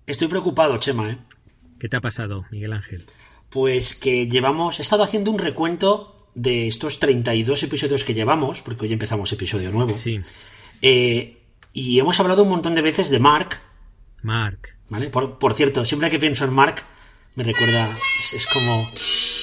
Estoy preocupado, Chema, ¿eh? ¿Qué te ha pasado, Miguel Ángel? Pues que he estado haciendo un recuento de estos 32 episodios que llevamos, porque hoy empezamos episodio nuevo. Sí. Y hemos hablado un montón de veces de Mark. Mark. ¿Vale? Por cierto, siempre que pienso en Mark, me recuerda... Es como...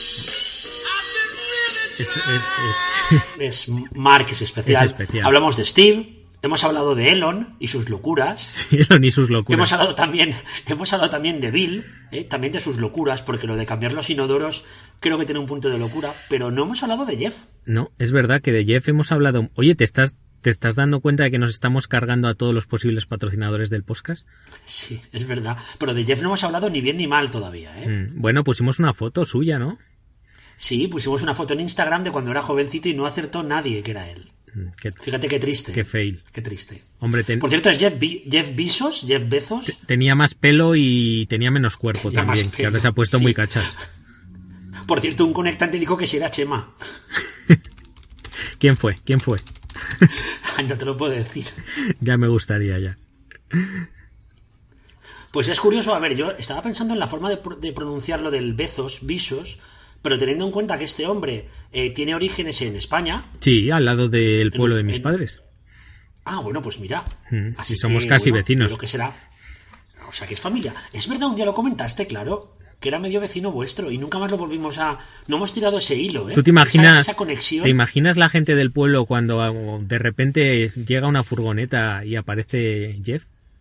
Mark es especial. Es especial. Hablamos de Steve. Hemos hablado de Elon y sus locuras. Sí, Elon y sus locuras. Hemos hablado también de Bill, también de sus locuras, porque lo de cambiar los inodoros creo que tiene un punto de locura, pero no hemos hablado de Jeff. No, es verdad que de Jeff hemos hablado... Oye, ¿te estás dando cuenta de que nos estamos cargando a todos los posibles patrocinadores del podcast? Sí, es verdad. Pero de Jeff no hemos hablado ni bien ni mal todavía, ¿eh? Bueno, pusimos una foto suya, ¿no? Sí, pusimos una foto en Instagram de cuando era jovencito y no acertó nadie que era él. Fíjate qué triste. Qué fail. Qué triste. Hombre, por cierto, es Jeff Bezos. Tenía más pelo y tenía menos cuerpo también, que ahora se ha puesto muy cachas. Por cierto, un conectante dijo que si era Chema. ¿Quién fue? No te lo puedo decir. Ya me gustaría, ya. Pues es curioso, a ver, yo estaba pensando en la forma de pronunciar lo del Besos, pero teniendo en cuenta que este hombre tiene orígenes en España. Sí, al lado del pueblo de mis padres. Ah, bueno, pues mira. Así somos casi vecinos. Creo que será. O sea, que es familia. Es verdad, un día lo comentaste, claro, que era medio vecino vuestro y nunca más lo volvimos a... No hemos tirado ese hilo, ¿eh? ¿Tú te imaginas, esa conexión? ¿Te imaginas la gente del pueblo cuando de repente llega una furgoneta y aparece Jeff?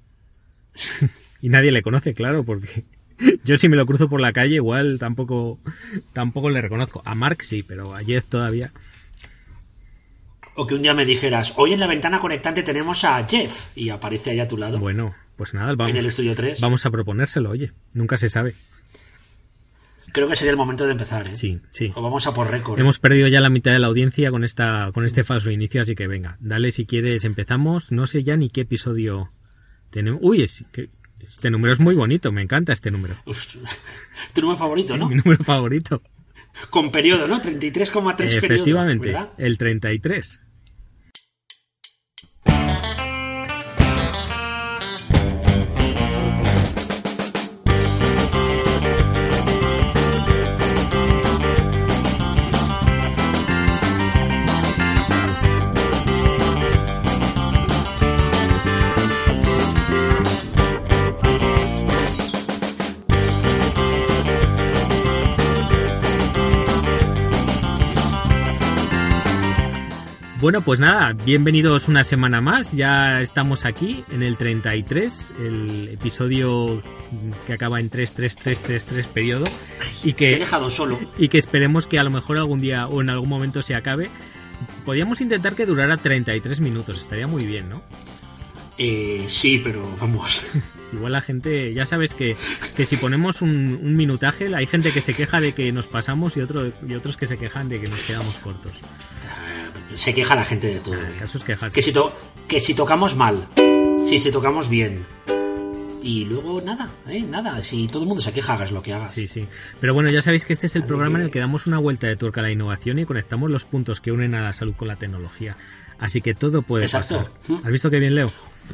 Y nadie le conoce, claro, porque... Yo si me lo cruzo por la calle igual tampoco le reconozco. A Mark sí, pero a Jeff todavía. O que un día me dijeras, hoy en la ventana conectante tenemos a Jeff y aparece ahí a tu lado. Bueno, pues nada, vamos, en el estudio 3. Vamos a proponérselo, oye, nunca se sabe. Creo que sería el momento de empezar, ¿eh? Sí. O vamos a por récord. Hemos perdido ya la mitad de la audiencia con este falso inicio, así que venga, dale si quieres, empezamos. No sé ya ni qué episodio tenemos. Uy, este número es muy bonito, me encanta este número. Uf, tu número favorito, sí, ¿no? Mi número favorito. Con periodo, ¿no? 33,3 periodo. Efectivamente, ¿verdad? El 33. Bueno, pues nada, bienvenidos una semana más, ya estamos aquí en el 33, el episodio que acaba en 33333 periodo y que te he dejado solo. Y que esperemos que a lo mejor algún día o en algún momento se acabe. Podríamos intentar que durara 33 minutos, estaría muy bien, ¿no? Sí, pero vamos. Igual la gente, ya sabes que si ponemos un minutaje, hay gente que se queja de que nos pasamos y otros que se quejan de que nos quedamos cortos. Se queja la gente de todo. El caso es quejarse. Que si tocamos mal, si tocamos bien. Y luego nada, si todo el mundo se queja, hagas lo que hagas. Sí. Pero bueno, ya sabéis que este es el programa en el que damos una vuelta de tuerca a la innovación y conectamos los puntos que unen a la salud con la tecnología. Así que todo puede pasar. ¿Has visto qué bien leo?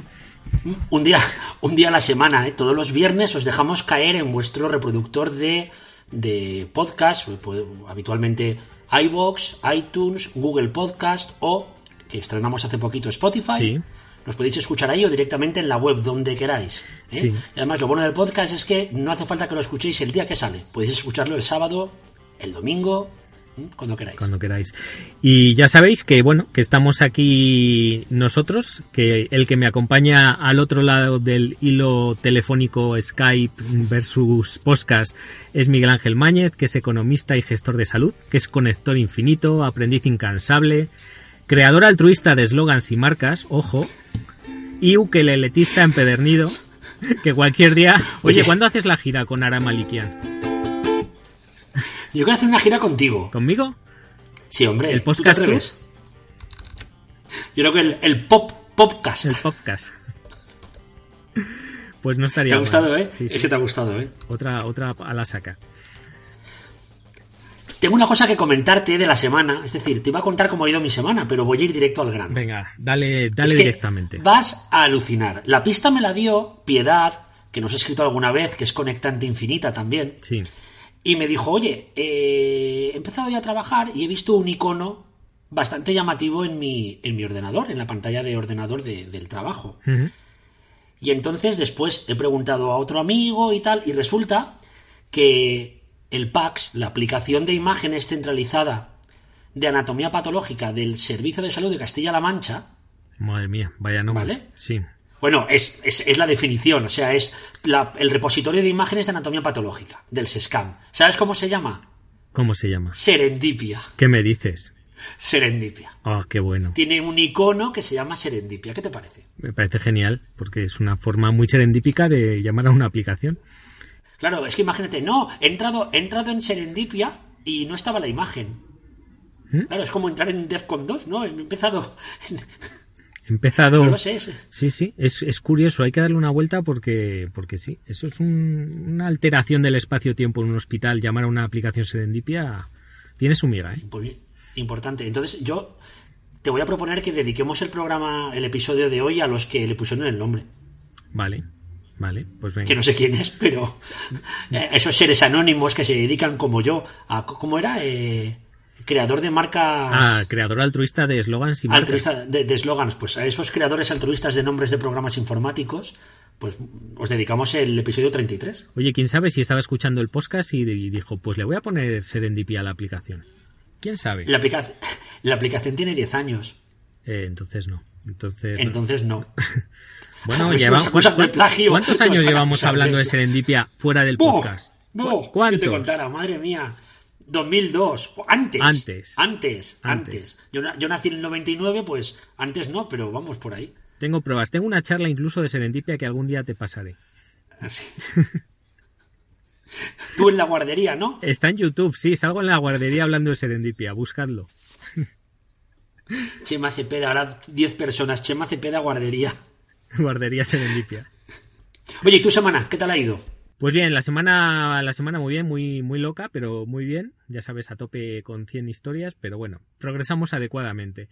Un día a la semana, todos los viernes os dejamos caer en vuestro reproductor de podcast, habitualmente iVoox, iTunes, Google Podcast o, que estrenamos hace poquito, Spotify. Sí. Nos podéis escuchar ahí o directamente en la web, donde queráis. Sí. Y además lo bueno del podcast es que no hace falta que lo escuchéis el día que sale. Podéis escucharlo el sábado, el domingo, cuando queráis. Cuando queráis. Y ya sabéis que, bueno, que estamos aquí nosotros, que el que me acompaña al otro lado del hilo telefónico Skype versus podcast es Miguel Ángel Máñez, que es economista y gestor de salud, que es conector infinito, aprendiz incansable, creador altruista de eslogans y marcas, ojo, y ukeleletista empedernido, que cualquier día... Oye, ¿cuándo haces la gira con Ara Malikian? Yo quiero hacer una gira contigo. ¿Conmigo? Sí, hombre. ¿El podcast tour? Yo creo que el podcast. El podcast. Pues no estaría mal. ¿Te ha gustado, eh? Sí. Ese te ha gustado, eh. Otra a la saca. Tengo una cosa que comentarte de la semana. Es decir, te iba a contar cómo ha ido mi semana, pero voy a ir directo al grano. Venga, dale es directamente. Vas a alucinar. La pista me la dio Piedad, que nos ha escrito alguna vez, que es conectante infinita también. Sí. Y me dijo, oye, he empezado ya a trabajar y he visto un icono bastante llamativo en mi ordenador, en la pantalla de ordenador del trabajo. Uh-huh. Y entonces después he preguntado a otro amigo y tal, y resulta que el PACS, la aplicación de imágenes centralizada de anatomía patológica del Servicio de Salud de Castilla-La Mancha... Madre mía, vaya nombre. ¿Vale? Sí. Bueno, es la definición, o sea, es el repositorio de imágenes de anatomía patológica del SESCAM. ¿Sabes cómo se llama? ¿Cómo se llama? Serendipia. ¿Qué me dices? Serendipia. Ah, qué bueno. Tiene un icono que se llama Serendipia. ¿Qué te parece? Me parece genial, porque es una forma muy serendípica de llamar a una aplicación. Claro, es que imagínate, no, he entrado en Serendipia y no estaba la imagen. ¿Mm? Claro, es como entrar en DEFCON 2, ¿no? He empezado... No lo sé. Sí, es curioso, hay que darle una vuelta porque sí, eso es una alteración del espacio-tiempo en un hospital. Llamar a una aplicación Serendipia tiene su miga, ¿eh? Pues bien, importante. Entonces yo te voy a proponer que dediquemos el episodio de hoy a los que le pusieron el nombre. Vale, pues venga. Que no sé quién es, pero esos seres anónimos que se dedican como yo a... ¿Cómo era? Creador de marcas... creador altruista de eslogans y marcas. Altruista de eslogans. Pues a esos creadores altruistas de nombres de programas informáticos, pues os dedicamos el episodio 33. Oye, ¿quién sabe si estaba escuchando el podcast y dijo, pues le voy a poner Serendipia a la aplicación? ¿Quién sabe? La aplicación tiene 10 años. Entonces no. Entonces no. Bueno, ¿cuántos años llevamos hablando de Serendipia fuera del podcast? ¿Cuántos? Si te contara, madre mía. 2002, antes. Yo nací en el 99, pues antes no, pero vamos por ahí. Tengo pruebas, tengo una charla incluso de Serendipia que algún día te pasaré. Así. Tú en la guardería, ¿no? Está en YouTube, sí, salgo en la guardería hablando de Serendipia, buscadlo. Chema Cepeda, ahora 10 personas, Chema Cepeda, guardería. Guardería Serendipia. Oye, ¿y tu semana? ¿Qué tal ha ido? Pues bien, la semana muy bien, muy loca, pero muy bien. Ya sabes, a tope con 100 historias, pero bueno, progresamos adecuadamente.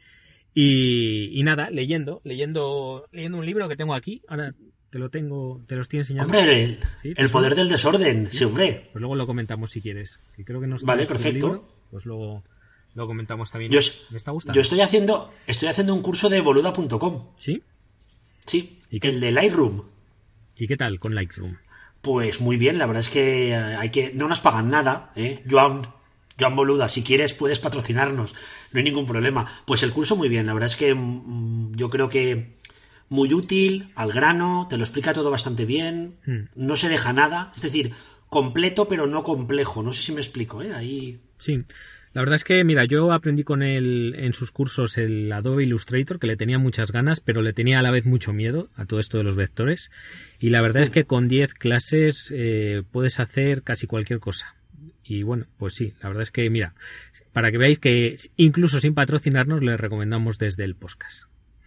Y nada, leyendo un libro que tengo aquí. Ahora te lo estoy enseñando. Hombre, ¿Sí? El poder del desorden, sí, hombre. Pues luego lo comentamos si quieres. Si creo que no vale, perfecto. Libro, pues luego lo comentamos también. Me está gustando. Yo estoy haciendo un curso de boluda.com. ¿Sí? Sí, el de Lightroom. ¿Y qué tal con Lightroom? Pues muy bien, la verdad es que no nos pagan nada, ¿eh? Joan Boluda, si quieres puedes patrocinarnos, no hay ningún problema. Pues el curso muy bien, la verdad es que yo creo que muy útil, al grano, te lo explica todo bastante bien, no se deja nada, es decir, completo pero no complejo, no sé si me explico, ¿eh? Ahí... Sí. La verdad es que, mira, yo aprendí con él en sus cursos el Adobe Illustrator, que le tenía muchas ganas, pero le tenía a la vez mucho miedo a todo esto de los vectores. Y la verdad es que con 10 clases puedes hacer casi cualquier cosa. Y bueno, pues sí, la verdad es que, mira, para que veáis que incluso sin patrocinarnos, les recomendamos desde el podcast.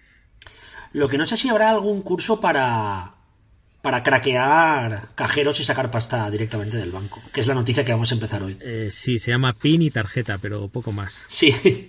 Lo que no sé si habrá algún curso para craquear cajeros y sacar pasta directamente del banco, que es la noticia que vamos a empezar hoy. Sí, se llama PIN y tarjeta, pero poco más. Sí.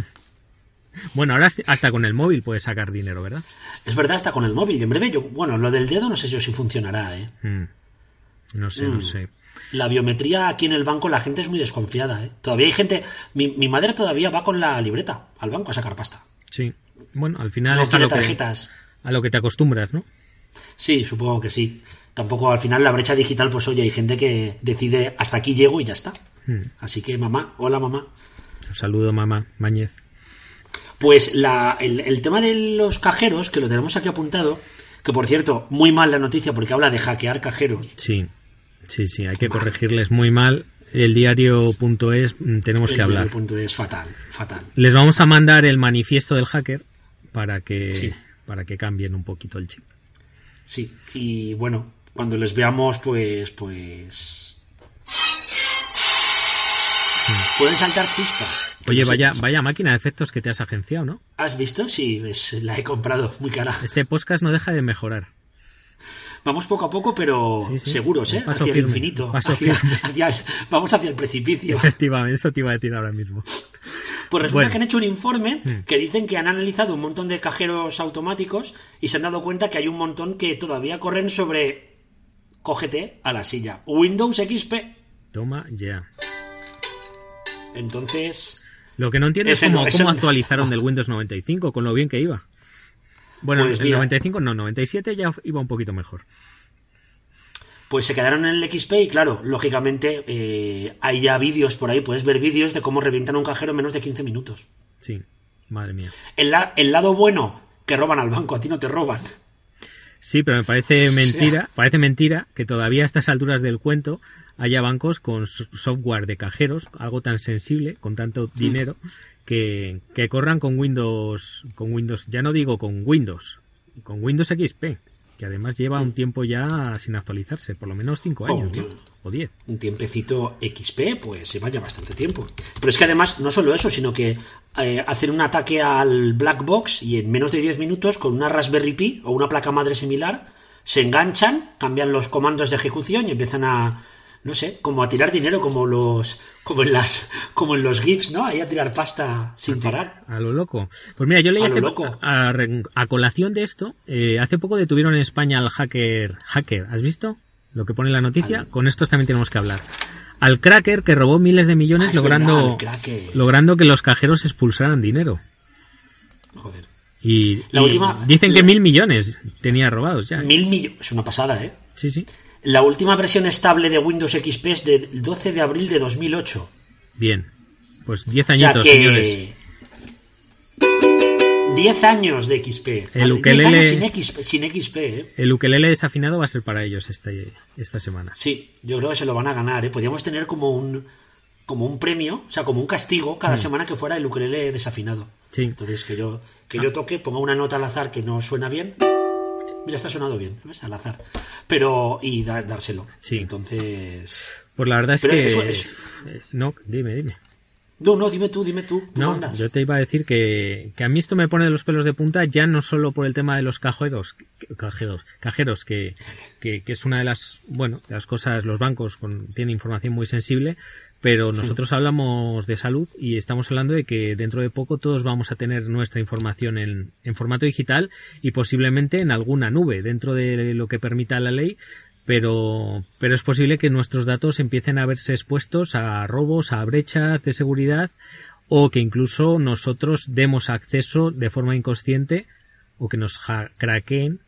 Bueno, ahora hasta con el móvil puedes sacar dinero, ¿verdad? Es verdad, hasta con el móvil. Y en breve, lo del dedo no sé yo si funcionará, ¿eh? No sé. La biometría aquí en el banco, la gente es muy desconfiada, ¿eh? Todavía hay gente... Mi madre todavía va con la libreta al banco a sacar pasta. Sí. Bueno, al final no es tarjetas. A lo que te acostumbras, ¿no? Sí, supongo que sí. Tampoco al final la brecha digital, pues oye, hay gente que decide hasta aquí llego y ya está. Así que mamá, hola mamá. Un saludo mamá, Mañez. Pues el tema de los cajeros, que lo tenemos aquí apuntado, que por cierto, muy mal la noticia porque habla de hackear cajeros. Sí, hay que corregirles muy mal. El diario.es tenemos que hablar. El diario.es fatal. Les vamos a mandar el manifiesto del hacker para que cambien un poquito el chip. Sí, y bueno, cuando les veamos, pues... Pueden saltar chispas. Oye, vaya máquina de efectos que te has agenciado, ¿no? ¿Has visto? Sí, la he comprado, muy cara. Este podcast no deja de mejorar. Vamos poco a poco, pero seguros, ¿eh? Hacia el infinito. Vamos hacia el precipicio. Efectivamente, eso te iba a decir ahora mismo. Pues resulta que han hecho un informe que dicen que han analizado un montón de cajeros automáticos y se han dado cuenta que hay un montón que todavía corren sobre cógete a la silla. Windows XP. Toma ya. Entonces... Lo que no entiendo es cómo actualizaron del Windows 95 con lo bien que iba. Bueno, pues el 95 no, 97 ya iba un poquito mejor. Pues se quedaron en el XP y claro, lógicamente hay ya vídeos por ahí, puedes ver vídeos de cómo revientan un cajero en menos de 15 minutos. Sí, madre mía. El lado bueno, que roban al banco, a ti no te roban. Sí, pero me parece mentira, parece mentira que todavía a estas alturas del cuento haya bancos con software de cajeros, algo tan sensible, con tanto dinero, que corran con Windows, ya no digo con Windows XP, que además lleva un tiempo ya sin actualizarse, por lo menos 5 años, ¿no? O 10. Un tiempecito XP, pues se vaya bastante tiempo. Pero es que además, no solo eso, sino que hacen un ataque al Black Box y en menos de 10 minutos, con una Raspberry Pi o una placa madre similar, se enganchan, cambian los comandos de ejecución y empiezan a, no sé, como a tirar dinero como en los GIFs, ¿no? Ahí a tirar pasta sin parar. A lo loco. Pues mira, yo leí a colación de esto, hace poco detuvieron en España al hacker, ¿has visto lo que pone la noticia? Con estos también tenemos que hablar. Al cracker que robó miles de millones logrando que los cajeros expulsaran dinero. Joder. Y dicen que 1.000 millones tenía robados ya. 1.000 millones, es una pasada, ¿eh? Sí, sí. La última versión estable de Windows XP es del 12 de abril de 2008. Bien, pues 10 añitos, señores. 10 años de XP. El ukelele sin XP, ¿eh? El ukelele desafinado va a ser para ellos esta semana. Sí, yo creo que se lo van a ganar, ¿eh? Podríamos tener como un premio, o sea, como un castigo cada semana que fuera el ukelele desafinado. Sí. Entonces que yo toque, ponga una nota al azar que no suena bien. Mira, está sonado bien, ¿ves? Al azar. Pero, y dárselo. Sí. Entonces... Pues la verdad es que... No, dime. No, dime tú. No, mandas. yo te iba a decir que a mí esto me pone de los pelos de punta, ya no solo por el tema de los cajeros, que es una de las cosas, los bancos tienen información muy sensible, pero nosotros hablamos de salud y estamos hablando de que dentro de poco todos vamos a tener nuestra información en formato digital y posiblemente en alguna nube, dentro de lo que permita la ley, pero es posible que nuestros datos empiecen a verse expuestos a robos, a brechas de seguridad, o que incluso nosotros demos acceso de forma inconsciente o que nos craqueen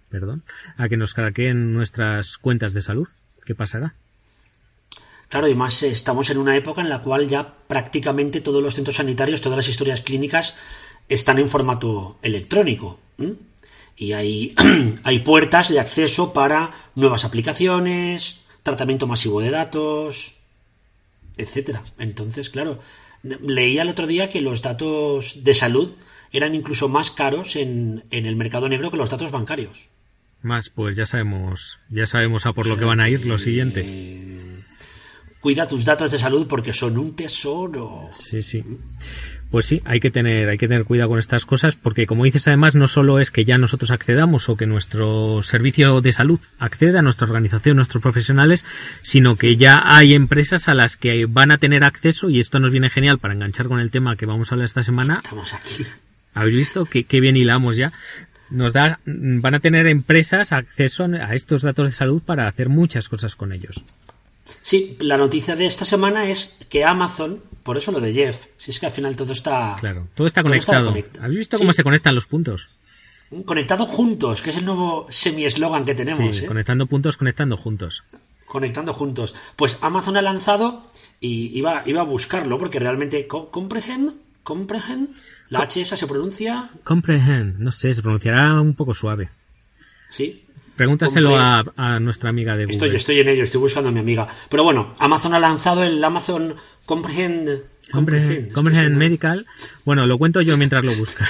nuestras cuentas de salud. ¿Qué pasará? Claro, y más estamos en una época en la cual ya prácticamente todos los centros sanitarios, todas las historias clínicas están en formato electrónico. Y hay puertas de acceso para nuevas aplicaciones, tratamiento masivo de datos, etcétera. Entonces, claro, leía el otro día que los datos de salud eran incluso más caros en el mercado negro que los datos bancarios. Pues ya sabemos a por lo que van a ir lo siguiente. Cuida tus datos de salud porque son un tesoro. Sí. Pues sí, hay que tener cuidado con estas cosas porque, como dices, además no solo es que ya nosotros accedamos o que nuestro servicio de salud acceda a nuestra organización, nuestros profesionales, sino que ya hay empresas a las que van a tener acceso, y esto nos viene genial para enganchar con el tema que vamos a hablar esta semana. Estamos aquí. ¿Habéis visto? Qué bien hilamos ya. Van a tener empresas acceso a estos datos de salud para hacer muchas cosas con ellos. Sí, la noticia de esta semana es que Amazon, por eso lo de Jeff, si es que al final todo está... Claro, todo está conectado. ¿Habéis visto cómo se conectan los puntos? Conectado juntos, que es el nuevo semi-eslogan que tenemos. Sí, conectando puntos, conectando juntos. Conectando juntos. Pues Amazon ha lanzado, y iba a buscarlo, porque realmente... ¿Comprehend? ¿La H esa se pronuncia? Comprehend, no sé, se pronunciará un poco suave. Sí. Pregúntaselo a nuestra amiga de Google. Estoy en ello, estoy buscando a mi amiga. Pero bueno, Amazon ha lanzado el Amazon Comprehend Medical. Bueno, lo cuento yo mientras lo buscas.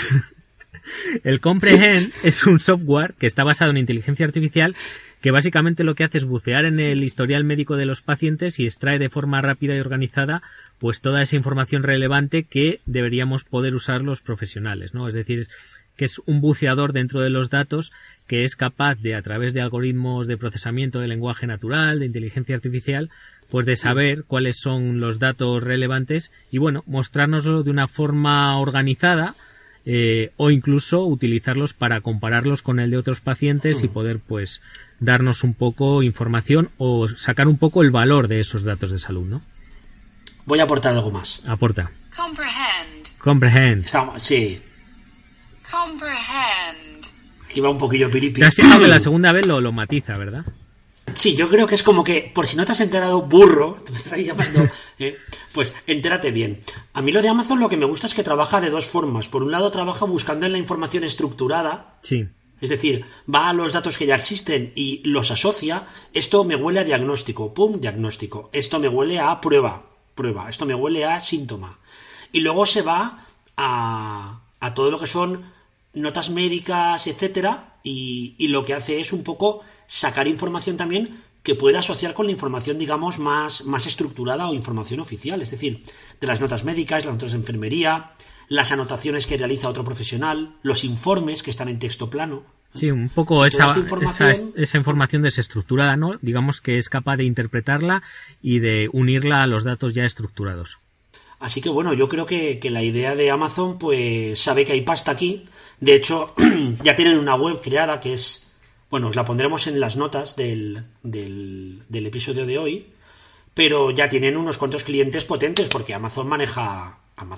El Comprehend es un software que está basado en inteligencia artificial que básicamente lo que hace es bucear en el historial médico de los pacientes y extrae de forma rápida y organizada pues toda esa información relevante que deberíamos poder usar los profesionales, ¿no? Es decir, que es un buceador dentro de los datos que es capaz de, a través de algoritmos de procesamiento de lenguaje natural, de inteligencia artificial, pues de saber cuáles son los datos relevantes y, bueno, mostrárnoslo de una forma organizada o incluso utilizarlos para compararlos con el de otros pacientes y poder pues darnos un poco información o sacar un poco el valor de esos datos de salud, ¿no? Voy a aportar algo más. Aporta. Comprehend. Sí. Comprehend. Aquí va un poquillo piripi. Te has fijado que la segunda vez lo matiza, ¿verdad? Sí, yo creo que es como que, por si no te has enterado, burro, te estás llamando, pues entérate bien. A mí lo de Amazon lo que me gusta es que trabaja de dos formas. Por un lado, trabaja buscando en la información estructurada. Sí. Es decir, va a los datos que ya existen y los asocia. Esto me huele a diagnóstico, pum, diagnóstico. Esto me huele a prueba. Esto me huele a síntoma. Y luego se va a todo lo que son notas médicas, etcétera, y lo que hace es un poco sacar información también que pueda asociar con la información, digamos, más estructurada o información oficial, es decir, de las notas médicas, las notas de enfermería, las anotaciones que realiza otro profesional, los informes que están en texto plano. Sí, un poco esa información desestructurada, ¿no? Digamos que es capaz de interpretarla y de unirla a los datos ya estructurados. Así que bueno, yo creo que la idea de Amazon pues sabe que hay pasta aquí. De hecho, ya tienen una web creada que es... Bueno, os la pondremos en las notas del episodio de hoy, pero ya tienen unos cuantos clientes potentes porque Amazon maneja.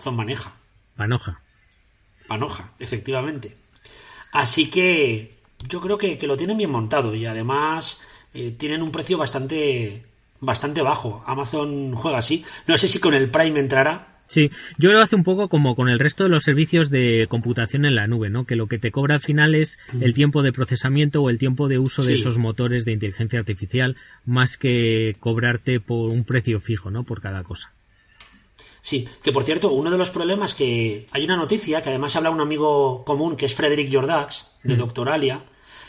Panoja, efectivamente. Así que yo creo que lo tienen bien montado y además tienen un precio bastante bajo. Amazon juega así. No sé si con el Prime entrará. Sí, yo lo hace un poco como con el resto de los servicios de computación en la nube, ¿no? Que lo que te cobra al final es el tiempo de procesamiento o el tiempo de uso de esos motores de inteligencia artificial, más que cobrarte por un precio fijo, ¿no? Por cada cosa. Sí, que por cierto, uno de los problemas que... Hay una noticia que además habla un amigo común que es Frederic Jordax, de Doctoralia,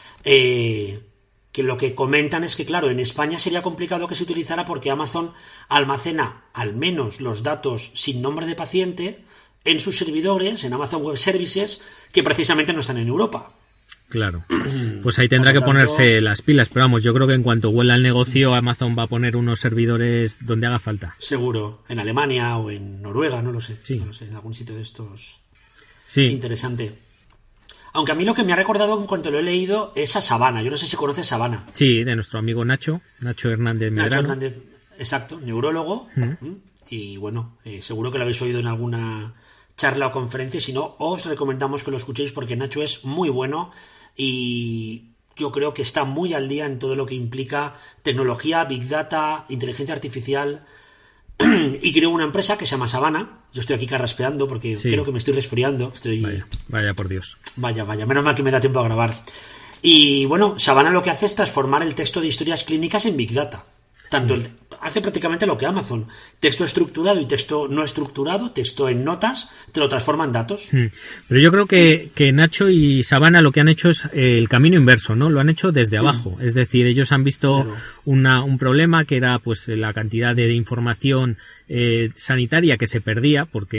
que lo que comentan es que, claro, en España sería complicado que se utilizara porque Amazon almacena al menos los datos sin nombre de paciente en sus servidores, en Amazon Web Services, que precisamente no están en Europa. Claro, pues ahí tendrá que ponerse las pilas, pero vamos, yo creo que en cuanto huela el negocio, Amazon va a poner unos servidores donde haga falta. Seguro, en Alemania o en Noruega, no lo sé, sí. No lo sé, en algún sitio de estos. Sí. Interesante. Aunque a mí lo que me ha recordado en cuanto lo he leído es a Sabana. Yo no sé si conoces Sabana. Sí, de nuestro amigo Nacho Hernández Medrano. Nacho Hernández, exacto, neurólogo. Y bueno, seguro que lo habéis oído en alguna charla o conferencia. Si no, os recomendamos que lo escuchéis porque Nacho es muy bueno y yo creo que está muy al día en todo lo que implica tecnología, Big Data, inteligencia artificial. Y creo una empresa que se llama Sabana. Yo estoy aquí carraspeando porque creo que me estoy resfriando. Vaya por Dios. Vaya, menos mal que me da tiempo a grabar. Y bueno, Sabana lo que hace es transformar el texto de historias clínicas en Big Data. Hace prácticamente lo que Amazon. Texto estructurado y texto no estructurado, texto en notas, te lo transforma en datos. Pero yo creo que Nacho y Sabana lo que han hecho es el camino inverso, ¿no? Lo han hecho desde abajo. Es decir, ellos han visto un problema que era pues la cantidad de información sanitaria que se perdía porque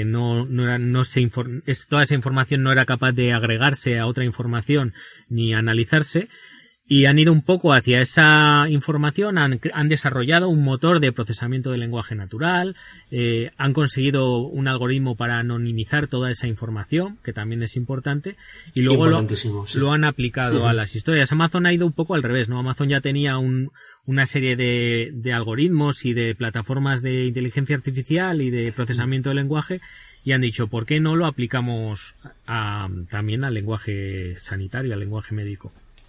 toda esa información no era capaz de agregarse a otra información ni analizarse. Y han ido un poco hacia esa información, han desarrollado un motor de procesamiento de lenguaje natural, han conseguido un algoritmo para anonimizar toda esa información, que también es importante, y luego lo han aplicado a las historias. Amazon ha ido un poco al revés, ¿no? Amazon ya tenía una serie de algoritmos y de plataformas de inteligencia artificial y de procesamiento de lenguaje, y han dicho, ¿por qué no lo aplicamos también al lenguaje sanitario, al lenguaje médico?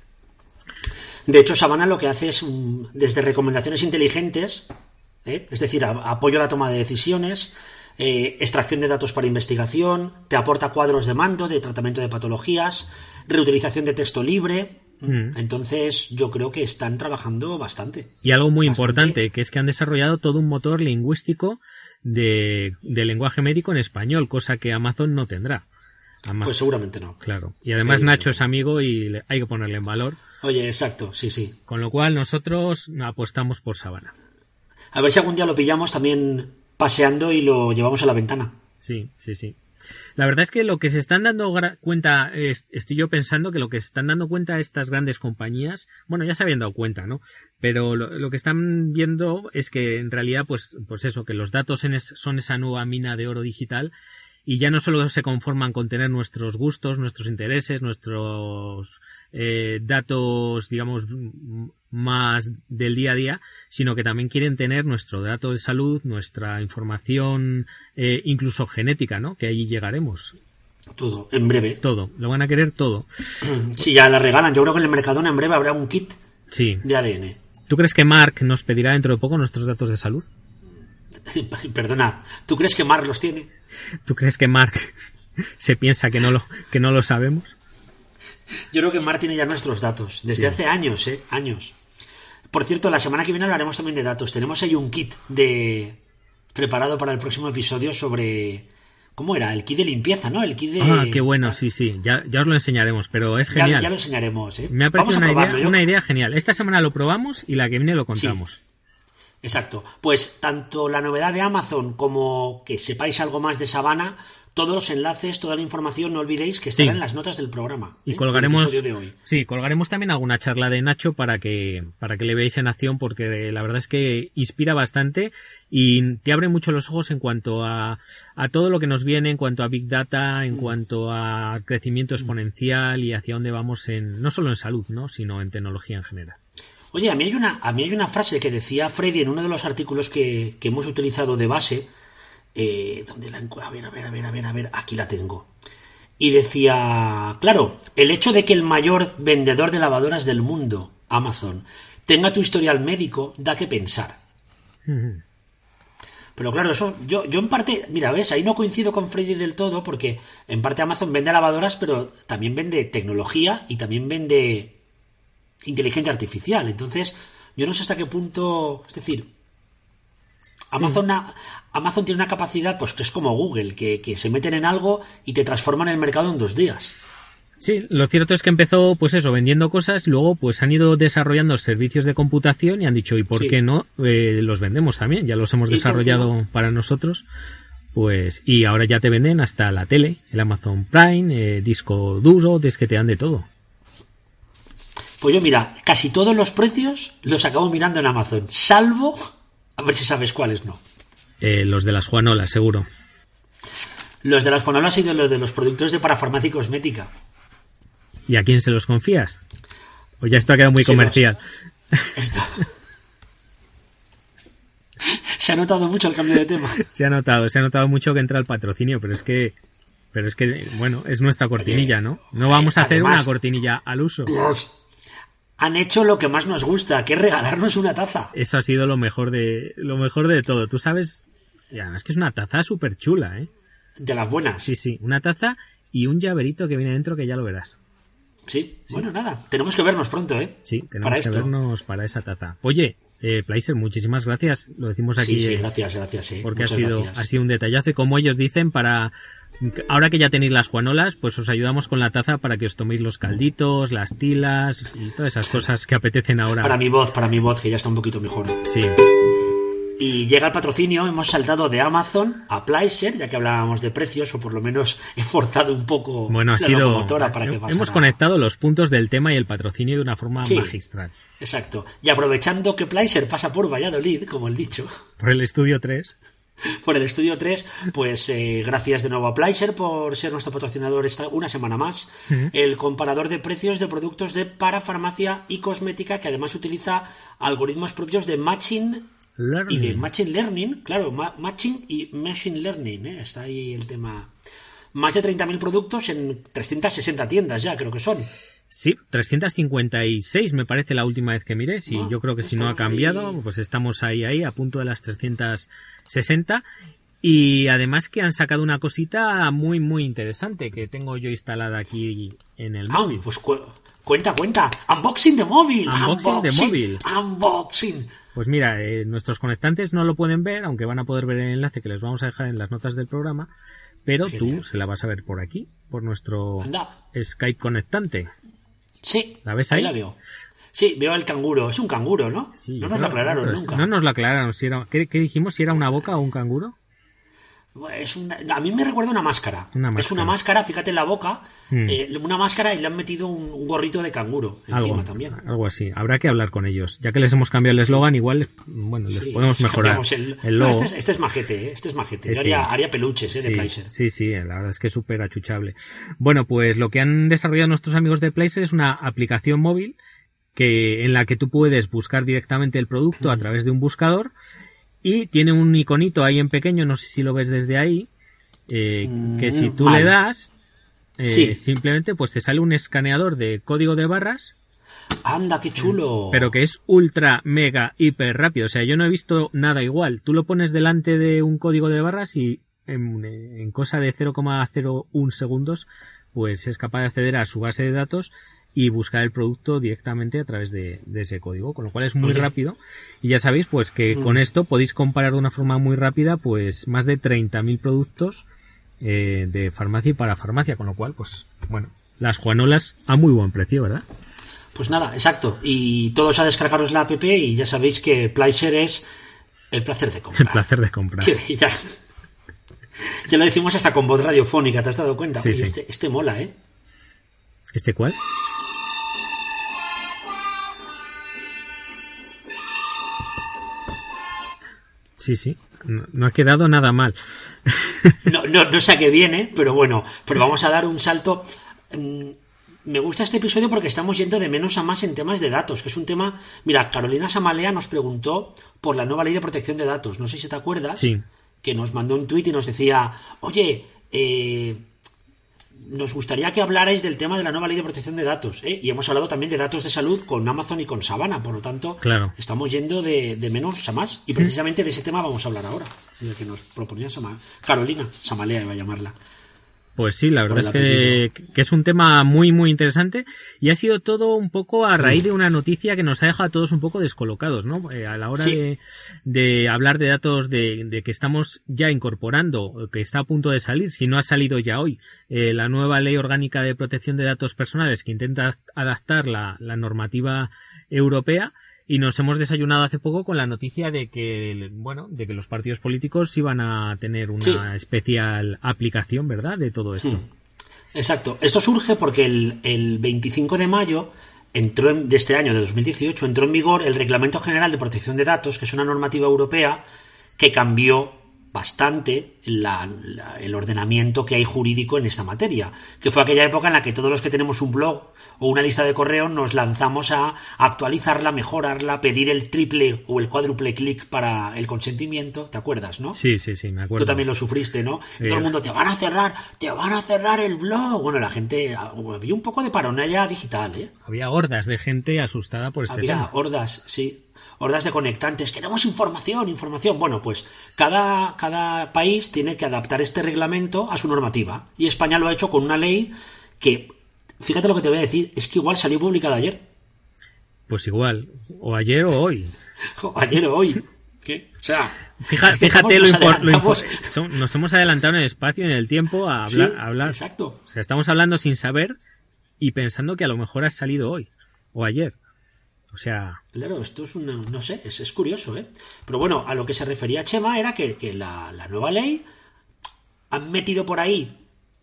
De hecho, Sabana lo que hace es desde recomendaciones inteligentes, es decir, apoyo a la toma de decisiones, extracción de datos para investigación, te aporta cuadros de mando, de tratamiento de patologías, reutilización de texto libre. Entonces, yo creo que están trabajando bastante. Y algo muy importante, que es que han desarrollado todo un motor lingüístico de lenguaje médico en español, cosa que Amazon no tendrá. Pues seguramente no. Claro. Y además Nacho es amigo y hay que ponerle en valor. Oye, exacto, sí. Con lo cual nosotros apostamos por Sabana. A ver si algún día lo pillamos también paseando y lo llevamos a la ventana. Sí. La verdad es que lo que se están dando cuenta, estoy yo pensando que lo que se están dando cuenta estas grandes compañías, bueno, ya se habían dado cuenta, ¿no? Pero lo que están viendo es que en realidad, pues eso, que los datos son esa nueva mina de oro digital y ya no solo se conforman con tener nuestros gustos, nuestros intereses, nuestros datos, digamos, más del día a día, sino que también quieren tener nuestro dato de salud, nuestra información, incluso genética, ¿no? Que ahí llegaremos. Todo, en breve. Todo, lo van a querer todo. Sí, ya la regalan. Yo creo que en el Mercadona en breve habrá un kit sí. de ADN. ¿Tú crees que Mark nos pedirá dentro de poco nuestros datos de salud? Perdona, ¿tú crees que Mark los tiene? ¿Tú crees que Mark se piensa que no lo sabemos? Yo creo que Mark tiene ya nuestros datos, desde hace años, años. Por cierto, la semana que viene hablaremos también de datos. Tenemos ahí un kit preparado para el próximo episodio sobre... ¿Cómo era? El kit de limpieza, ¿no? El kit de... Ah, qué bueno, sí. Ya os lo enseñaremos, pero es genial. Ya lo enseñaremos, ¿eh? Me ha parecido una idea genial. Esta semana lo probamos y la que viene lo contamos. Sí. Exacto. Pues tanto la novedad de Amazon como que sepáis algo más de Savannah, todos los enlaces, toda la información, no olvidéis que estará en las notas del programa. Y colgaremos, del episodio de hoy. Sí, colgaremos también alguna charla de Nacho para que le veáis en acción, porque la verdad es que inspira bastante y te abre mucho los ojos en cuanto a todo lo que nos viene, en cuanto a Big Data, en cuanto a crecimiento exponencial y hacia dónde vamos no solo en salud, ¿no? Sino en tecnología en general. Oye, a mí hay una frase que decía Freddy en uno de los artículos que hemos utilizado de base. ¿Dónde la encuentro? A ver, aquí la tengo. Y decía, claro, el hecho de que el mayor vendedor de lavadoras del mundo, Amazon, tenga tu historial médico, da que pensar. Pero claro, eso, yo en parte, mira, ves, ahí no coincido con Freddy del todo, porque en parte Amazon vende lavadoras, pero también vende tecnología y también vende inteligencia artificial. Entonces, yo no sé hasta qué punto, es decir, Amazon tiene una capacidad, pues que es como Google, que se meten en algo y te transforman el mercado en 2 días. Sí, lo cierto es que empezó, pues eso, vendiendo cosas, luego pues han ido desarrollando servicios de computación y han dicho, ¿y por qué no? Los vendemos también, ya los hemos desarrollado para nosotros, pues, y ahora ya te venden hasta la tele, el Amazon Prime, disco duro, que te dan de todo. Pues yo, mira, casi todos los precios los acabo mirando en Amazon, salvo... A ver si sabes cuáles no. Los de las Juanolas, seguro. Los de las Juanolas y los de los productos de parafarmacia y cosmética. ¿Y a quién se los confías? O ya esto ha quedado muy comercial. Se ha notado mucho el cambio de tema. Se ha notado mucho que entra el patrocinio, pero es que, bueno, es nuestra cortinilla, ¿no? No vamos a hacer una cortinilla al uso. Dios. Han hecho lo que más nos gusta, que es regalarnos una taza. Eso ha sido lo mejor de todo. Tú sabes, y además que es una taza súper chula, ¿eh? De las buenas. Sí, una taza y un llaverito que viene dentro que ya lo verás. Sí, bueno, nada, tenemos que vernos pronto, ¿eh? Sí, tenemos que vernos para esa taza. Oye, Pleiser, muchísimas gracias, lo decimos aquí. Sí, gracias, porque ha sido un detallazo y como ellos dicen, ahora que ya tenéis las Juanolas, pues os ayudamos con la taza para que os toméis los calditos, las tilas y todas esas cosas que apetecen ahora. Para mi voz, que ya está un poquito mejor. Sí. Y llega el patrocinio, hemos saltado de Amazon a Pleiser, ya que hablábamos de precios, o por lo menos he forzado un poco la locomotora para que pasara. Hemos conectado los puntos del tema y el patrocinio de una forma magistral. Exacto. Y aprovechando que Pleiser pasa por Valladolid, como el dicho. Por el estudio 3. Por el estudio 3, pues gracias de nuevo a Pleiser por ser nuestro patrocinador una semana más. El comparador de precios de productos de parafarmacia y cosmética, que además utiliza algoritmos propios de Machine Learning. Y de Machine Learning, claro, Matching y Machine Learning, está ahí el tema. Más de 30.000 productos en 360 tiendas ya, creo que son. Sí, 356 me parece la última vez que miré. Sí, yo creo que si no ha cambiado, pues estamos ahí a punto de las 360. Y además que han sacado una cosita muy, muy interesante que tengo yo instalada aquí en el móvil. Pues cuenta. Unboxing de móvil. Unboxing. Pues mira, nuestros conectantes no lo pueden ver, aunque van a poder ver el enlace que les vamos a dejar en las notas del programa. Pero tú se la vas a ver por aquí, por nuestro Skype conectante. Sí, ¿la ves ahí? La veo. Sí, veo el canguro. Es un canguro, ¿no? Sí, no nos lo aclararon nunca. No nos lo aclararon. ¿Qué dijimos? ¿Si era una boca o un canguro? A mí me recuerda una máscara. Es una máscara, fíjate en la boca, una máscara y le han metido un gorrito de canguro encima también. Algo así. Habrá que hablar con ellos. Ya que les hemos cambiado el eslogan, igual les podemos mejorar el logo. No, este es majete, este es majete. Yo haría peluches de Placer. Sí, la verdad es que es súper achuchable. Bueno, pues lo que han desarrollado nuestros amigos de Placer es una aplicación móvil en la que tú puedes buscar directamente el producto a través de un buscador. Y tiene un iconito ahí en pequeño, no sé si lo ves desde ahí, que si tú le das, simplemente pues te sale un escaneador de código de barras. ¡Anda, qué chulo! Pero que es ultra, mega, hiper rápido. O sea, yo no he visto nada igual. Tú lo pones delante de un código de barras y en cosa de 0,01 segundos, pues es capaz de acceder a su base de datos y buscar el producto directamente a través de ese código, con lo cual es muy rápido. Y ya sabéis pues que con esto podéis comparar de una forma muy rápida pues más de 30.000 productos de farmacia y para farmacia, con lo cual pues bueno, las juanolas a muy buen precio, ¿verdad? Pues nada, exacto. Y todos a descargaros la app y ya sabéis que Placer es el placer de comprar. El placer de comprar. Ya lo decimos hasta con voz radiofónica, ¿te has dado cuenta? Sí, Oye, sí. Este mola, ¿eh? ¿Este cuál? Sí, no ha quedado nada mal. No sé a qué viene, pero bueno, pero vamos a dar un salto. Me gusta este episodio porque estamos yendo de menos a más en temas de datos, que es un tema... Mira, Carolina Samalea nos preguntó por la nueva ley de protección de datos, no sé si te acuerdas, que nos mandó un tuit y nos decía, oye, nos gustaría que hablarais del tema de la nueva ley de protección de datos, y hemos hablado también de datos de salud con Amazon y con Savannah, por lo tanto, estamos yendo de menos a más, y precisamente de ese tema vamos a hablar ahora, de que nos proponía Carolina Samalea, iba a llamarla. Pues sí, la verdad es que es un tema muy, muy interesante y ha sido todo un poco a raíz de una noticia que nos ha dejado a todos un poco descolocados, ¿no? A la hora de hablar de datos de que estamos ya incorporando, que está a punto de salir, si no ha salido ya hoy, la nueva Ley Orgánica de Protección de Datos Personales que intenta adaptar la normativa europea. Y nos hemos desayunado hace poco con la noticia de que los partidos políticos iban a tener una especial aplicación, ¿verdad?, de todo esto. Exacto. Esto surge porque el 25 de mayo de este año, de 2018, entró en vigor el Reglamento General de Protección de Datos, que es una normativa europea que cambió bastante el ordenamiento que hay jurídico en esta materia, que fue aquella época en la que todos los que tenemos un blog o una lista de correo nos lanzamos a actualizarla, mejorarla, pedir el triple o el cuádruple clic para el consentimiento, ¿te acuerdas, no? Sí, me acuerdo. Tú también lo sufriste, ¿no? Todo el mundo, te van a cerrar el blog. Bueno, la gente, había un poco de paranoia digital, ¿eh? Había hordas de gente asustada por este tema. Había hordas, sí. Hordas de conectantes, queremos información. Bueno, pues cada país tiene que adaptar este reglamento a su normativa. Y España lo ha hecho con una ley que, fíjate lo que te voy a decir, es que igual salió publicada ayer. Pues igual, o ayer o hoy. ¿Qué? O sea, fíjate nos hemos adelantado en el espacio y en el tiempo a hablar. Exacto. O sea, estamos hablando sin saber y pensando que a lo mejor ha salido hoy o ayer. O sea... Claro, esto es no sé, es curioso, ¿eh? Pero bueno, a lo que se refería Chema era que la nueva ley han metido por ahí,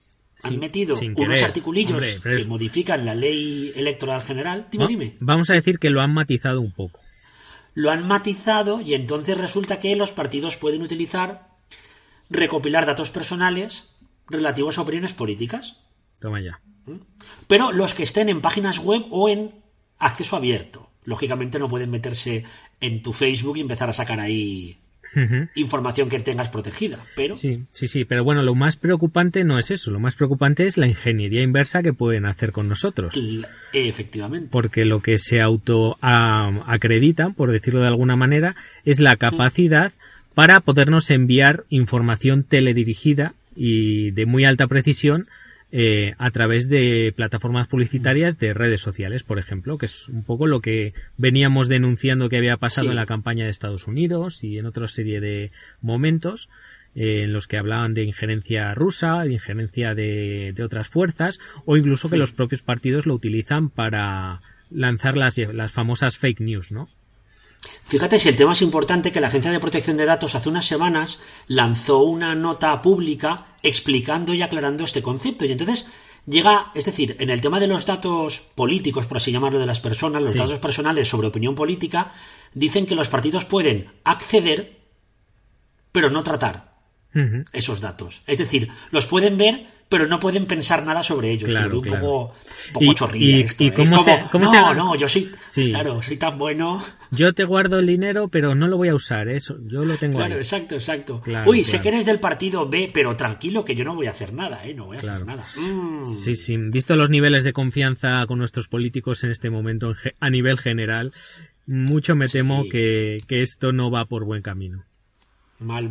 unos articulillos que modifican la ley electoral general. Dime. Vamos a decir que lo han matizado un poco. Lo han matizado y entonces resulta que los partidos pueden recopilar datos personales relativos a opiniones políticas. Toma ya. Pero los que estén en páginas web o en acceso abierto. Lógicamente no pueden meterse en tu Facebook y empezar a sacar ahí información que tengas protegida, pero... Sí, pero bueno, lo más preocupante no es eso, lo más preocupante es la ingeniería inversa que pueden hacer con nosotros. Efectivamente. Porque lo que se acreditan, por decirlo de alguna manera, es la capacidad para podernos enviar información teledirigida y de muy alta precisión a través de plataformas publicitarias de redes sociales, por ejemplo, que es un poco lo que veníamos denunciando que había pasado en la campaña de Estados Unidos y en otra serie de momentos en los que hablaban de injerencia rusa, de injerencia de otras fuerzas, o incluso que los propios partidos lo utilizan para lanzar las famosas fake news, ¿no? Fíjate si el tema es importante, que la Agencia de Protección de Datos hace unas semanas lanzó una nota pública explicando y aclarando este concepto. Y entonces llega, es decir, en el tema de los datos políticos, por así llamarlo, de las personas, los datos personales sobre opinión política, dicen que los partidos pueden acceder, pero no tratar esos datos. Es decir, los pueden ver, pero no pueden pensar nada sobre ellos. Claro, un poco chorrilla esto. ¿Y cómo yo soy, claro, soy tan bueno. Yo te guardo el dinero, pero no lo voy a usar, eso. Yo lo tengo Claro, ahí. exacto. Claro, sé que eres del partido B, pero tranquilo que yo no voy a hacer nada, no voy a hacer nada. Sí. Visto los niveles de confianza con nuestros políticos en este momento a nivel general, mucho me temo que esto no va por buen camino. Mal.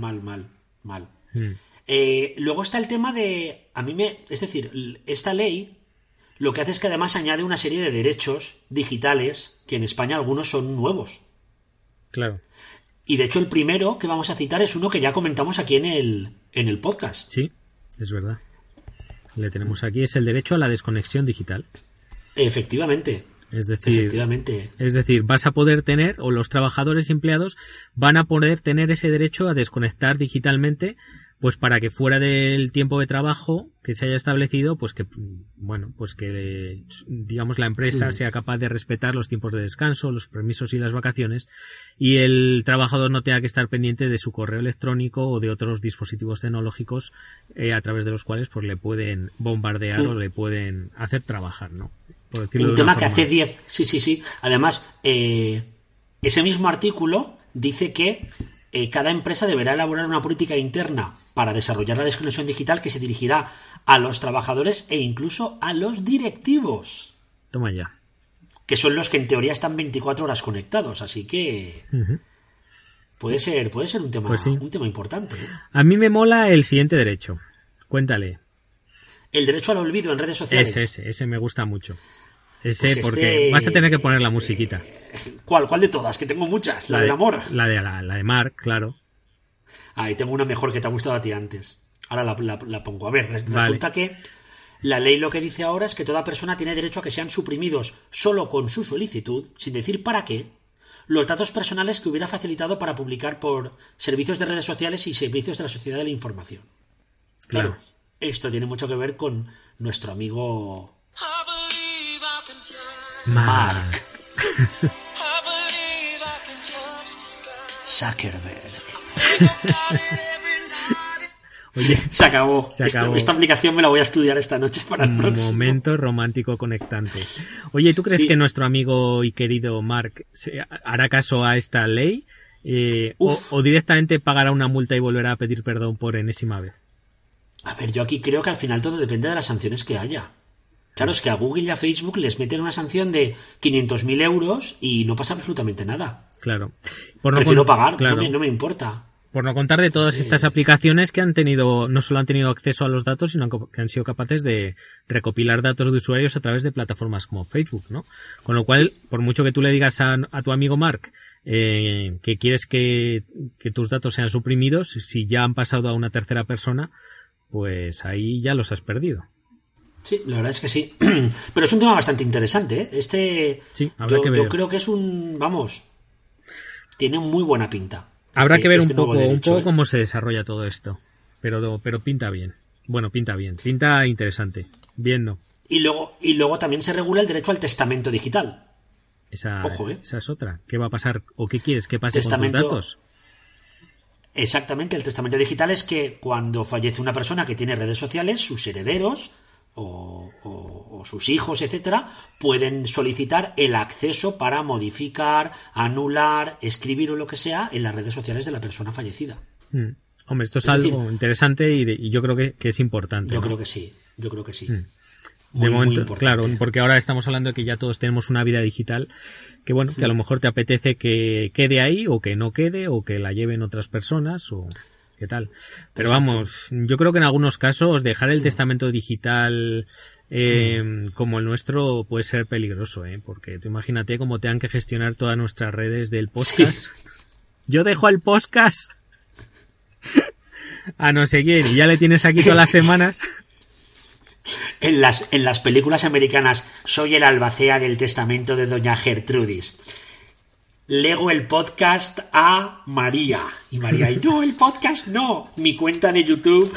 Luego está el tema de... Es decir, esta ley lo que hace es que además añade una serie de derechos digitales que en España algunos son nuevos. Claro. Y de hecho el primero que vamos a citar es uno que ya comentamos aquí en el podcast. Sí, es verdad. Le tenemos aquí, es el derecho a la desconexión digital. Efectivamente. Es decir, vas a poder tener, o los trabajadores y empleados van a poder tener ese derecho a desconectar digitalmente, pues para que fuera del tiempo de trabajo que se haya establecido, pues que digamos la empresa sea capaz de respetar los tiempos de descanso, los permisos y las vacaciones, y el trabajador no tenga que estar pendiente de su correo electrónico o de otros dispositivos tecnológicos a través de los cuales pues le pueden bombardear o le pueden hacer trabajar, ¿no? Por decirlo un de una tema forma. Que hace 10... Sí. Además, ese mismo artículo dice que cada empresa deberá elaborar una política interna para desarrollar la desconexión digital que se dirigirá a los trabajadores e incluso a los directivos. Toma ya. Que son los que en teoría están 24 horas conectados, así que puede ser un tema, pues sí, un tema importante. A mí me mola el siguiente derecho. Cuéntale. El derecho al olvido en redes sociales. Ese me gusta mucho. Ese, pues porque vas a tener que poner la musiquita. ¿Cuál de todas? Que tengo muchas. La del amor. La de Mark, claro. Y tengo una mejor que te ha gustado a ti antes. Ahora la pongo. A ver, resulta que la ley lo que dice ahora es que toda persona tiene derecho a que sean suprimidos solo con su solicitud, sin decir para qué, los datos personales que hubiera facilitado para publicar por servicios de redes sociales y servicios de la sociedad de la información. Claro. Esto tiene mucho que ver con nuestro amigo Mark Zuckerberg. Oye, se acabó. Esta aplicación me la voy a estudiar esta noche para el próximo. Momento romántico conectante. Oye, ¿tú crees que nuestro amigo y querido Mark hará caso a esta ley? O directamente pagará una multa y volverá a pedir perdón por enésima vez? A ver, yo aquí creo que al final todo depende de las sanciones que haya. Claro, es que a Google y a Facebook les meten una sanción de 500.000 euros y no pasa absolutamente nada. Claro. Prefiero pagar, claro. No me importa. Por no contar de todas estas aplicaciones que no solo han tenido acceso a los datos, sino que han sido capaces de recopilar datos de usuarios a través de plataformas como Facebook, ¿no? Con lo cual, por mucho que tú le digas a tu amigo Mark que quieres que tus datos sean suprimidos, si ya han pasado a una tercera persona, pues ahí ya los has perdido. Sí, la verdad es que sí. Pero es un tema bastante interesante, ¿eh? Yo creo que es tiene muy buena pinta. Habrá que ver un poco cómo se desarrolla todo esto. Pero pinta bien. Bueno, pinta bien. Pinta interesante. Bien, ¿no? Y luego también se regula el derecho al testamento digital. Ojo, esa es otra. ¿Qué va a pasar o qué quieres que pase con tus datos? Exactamente. El testamento digital es que cuando fallece una persona que tiene redes sociales, sus herederos o sus hijos, etcétera, pueden solicitar el acceso para modificar, anular, escribir o lo que sea en las redes sociales de la persona fallecida. Hombre, esto es algo interesante y yo creo que es importante. Yo creo que sí. De momento, claro, porque ahora estamos hablando de que ya todos tenemos una vida digital que que a lo mejor te apetece que quede ahí o que no quede o que la lleven otras personas o qué tal. Pero vamos, yo creo que en algunos casos dejar el testamento digital como el nuestro puede ser peligroso, porque tú imagínate cómo tengan que gestionar todas nuestras redes del podcast. Yo dejo el podcast a no sé quién y ya le tienes aquí todas las semanas. En las películas americanas, soy el albacea del testamento de doña Gertrudis. lego el podcast a María. Y María, y no, el podcast no, mi cuenta de YouTube.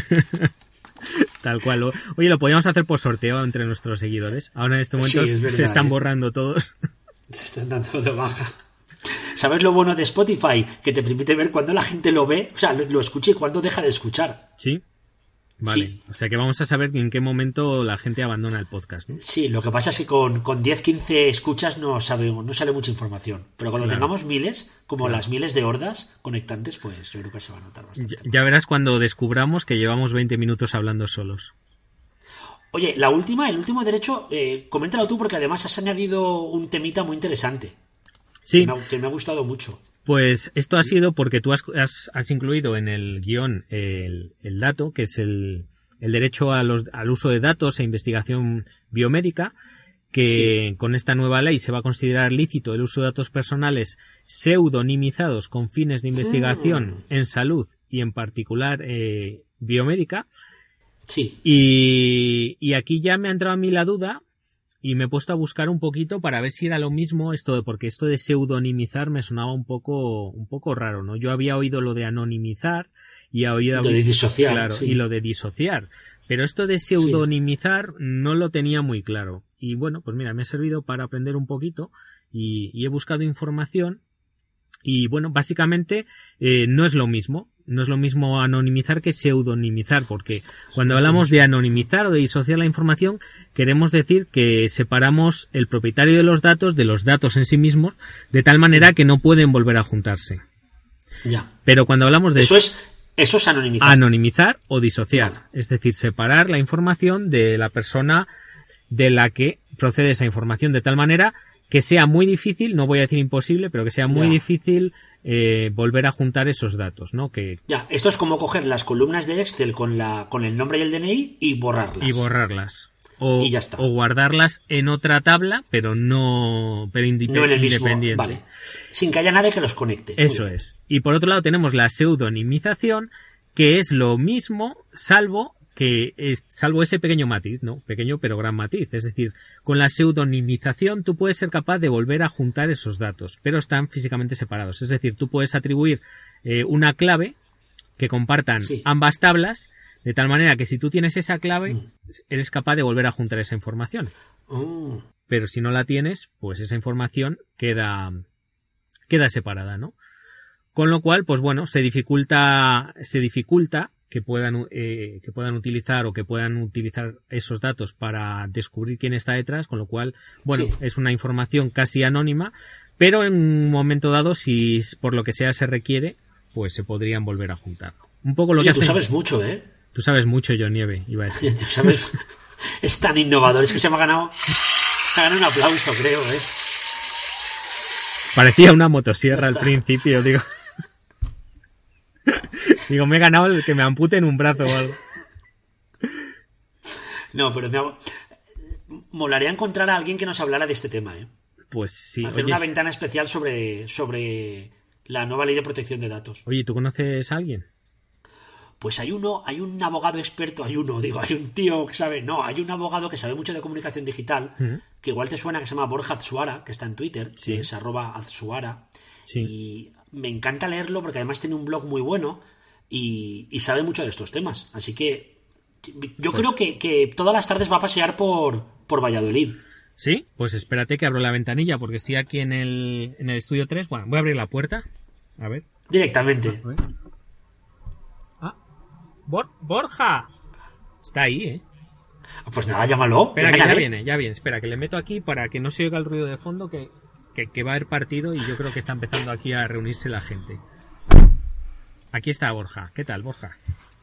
Tal cual. Oye, lo podríamos hacer por sorteo entre nuestros seguidores. Ahora en este momento Sí, es verdad, se están borrando todos. Se están dando de baja. ¿Sabes lo bueno de Spotify? Que te permite ver cuándo la gente lo ve, o sea, lo escucha y cuándo deja de escuchar. Sí. Vale. Sí. O sea que vamos a saber en qué momento la gente abandona el podcast, ¿no? Sí, lo que pasa es que con 10, 15 escuchas no sale mucha información. Pero cuando tengamos miles, como las miles de hordas conectantes, pues yo creo que se va a notar bastante. Ya verás cuando descubramos que llevamos 20 minutos hablando solos. Oye, el último derecho, coméntalo tú porque además has añadido un temita muy interesante. Sí. Que me ha gustado mucho. Pues esto ha sido porque tú has incluido en el guión el dato, que es el derecho al uso de datos e investigación biomédica, que con esta nueva ley se va a considerar lícito el uso de datos personales pseudonimizados con fines de investigación en salud y en particular biomédica. Sí. Y aquí ya me ha entrado a mí la duda y me he puesto a buscar un poquito para ver si era lo mismo porque esto de pseudonimizar me sonaba un poco raro, ¿no? Yo había oído lo de anonimizar y había oído lo de disociar, claro, sí. Y lo de disociar, pero esto de pseudonimizar no lo tenía muy claro. Y bueno, pues mira, me ha servido para aprender un poquito y he buscado información y bueno, básicamente no es lo mismo. No es lo mismo anonimizar que pseudonimizar, porque cuando hablamos de anonimizar o de disociar la información, queremos decir que separamos el propietario de los datos en sí mismos, de tal manera que no pueden volver a juntarse. Ya. Pero cuando hablamos de... Eso es anonimizar. Anonimizar o disociar. Vale. Es decir, separar la información de la persona de la que procede esa información, de tal manera que sea muy difícil, no voy a decir imposible, pero que sea muy difícil volver a juntar esos datos, ¿no? Ya, esto es como coger las columnas de Excel con el nombre y el DNI y borrarlas. O, y ya está. O guardarlas en otra tabla, pero no en el independiente. Mismo, vale. Sin que haya nadie que los conecte. Eso es. Y por otro lado tenemos la pseudonimización, que es lo mismo, salvo ese pequeño matiz, ¿no? Pequeño pero gran matiz. Es decir, con la pseudonimización tú puedes ser capaz de volver a juntar esos datos, pero están físicamente separados. Es decir, tú puedes atribuir una clave que compartan ambas tablas, de tal manera que si tú tienes esa clave, eres capaz de volver a juntar esa información. Pero si no la tienes, pues esa información queda separada, ¿no? Con lo cual, pues bueno, se dificulta que puedan utilizar o que puedan utilizar esos datos para descubrir quién está detrás, con lo cual, bueno, es una información casi anónima, pero en un momento dado, si por lo que sea se requiere, pues se podrían volver a juntar. Un poco lo que tú sabes mucho, ¿eh? Tú sabes mucho, John Nieve, iba a decir. Tú sabes, es tan innovador, es que se me ha ganado un aplauso, creo, ¿eh? Parecía una motosierra al principio, digo. Digo, me he ganado el que me amputen un brazo o algo. No, pero molaría encontrar a alguien que nos hablara de este tema, ¿eh? Pues sí. Hacer una ventana especial sobre la nueva ley de protección de datos. Oye, ¿tú conoces a alguien? Pues hay un abogado experto, hay un tío que sabe, hay un abogado que sabe mucho de comunicación digital, que igual te suena, que se llama Borja Atsuara, que está en Twitter, que es @Atsuara, y me encanta leerlo porque además tiene un blog muy bueno y sabe mucho de estos temas. Así que yo creo que todas las tardes va a pasear por Valladolid. Sí, pues espérate que abro la ventanilla porque estoy aquí en el estudio 3. Bueno, voy a abrir la puerta. A ver. Directamente. A ver. Borja. Está ahí, ¿eh? Pues nada, llámalo. Espera, que ya viene. Espera, que le meto aquí para que no se oiga el ruido de fondo que va a haber partido y yo creo que está empezando aquí a reunirse la gente. Aquí está Borja. ¿Qué tal, Borja?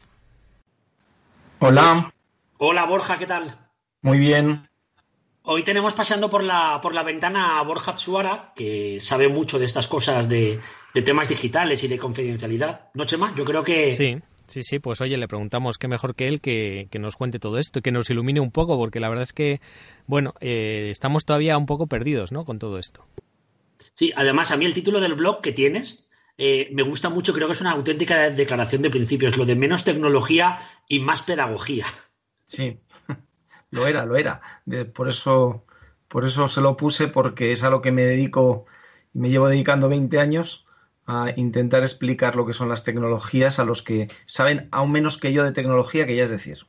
Hola. Hola, Borja, ¿qué tal? Muy bien. Hoy tenemos paseando por la ventana a Borja Atsuara, que sabe mucho de estas cosas de temas digitales y de confidencialidad. ¿No, Chema? Yo creo que... Sí, pues oye, le preguntamos qué mejor que él que nos cuente todo esto, que nos ilumine un poco, porque la verdad es que, bueno, estamos todavía un poco perdidos, ¿no?, con todo esto. Sí, además a mí el título del blog que tienes me gusta mucho, creo que es una auténtica declaración de principios, lo de menos tecnología y más pedagogía. Sí, lo era. Por eso se lo puse, porque es a lo que me dedico Me llevo dedicando 20 años a intentar explicar lo que son las tecnologías a los que saben aún menos que yo de tecnología, que ya es decir.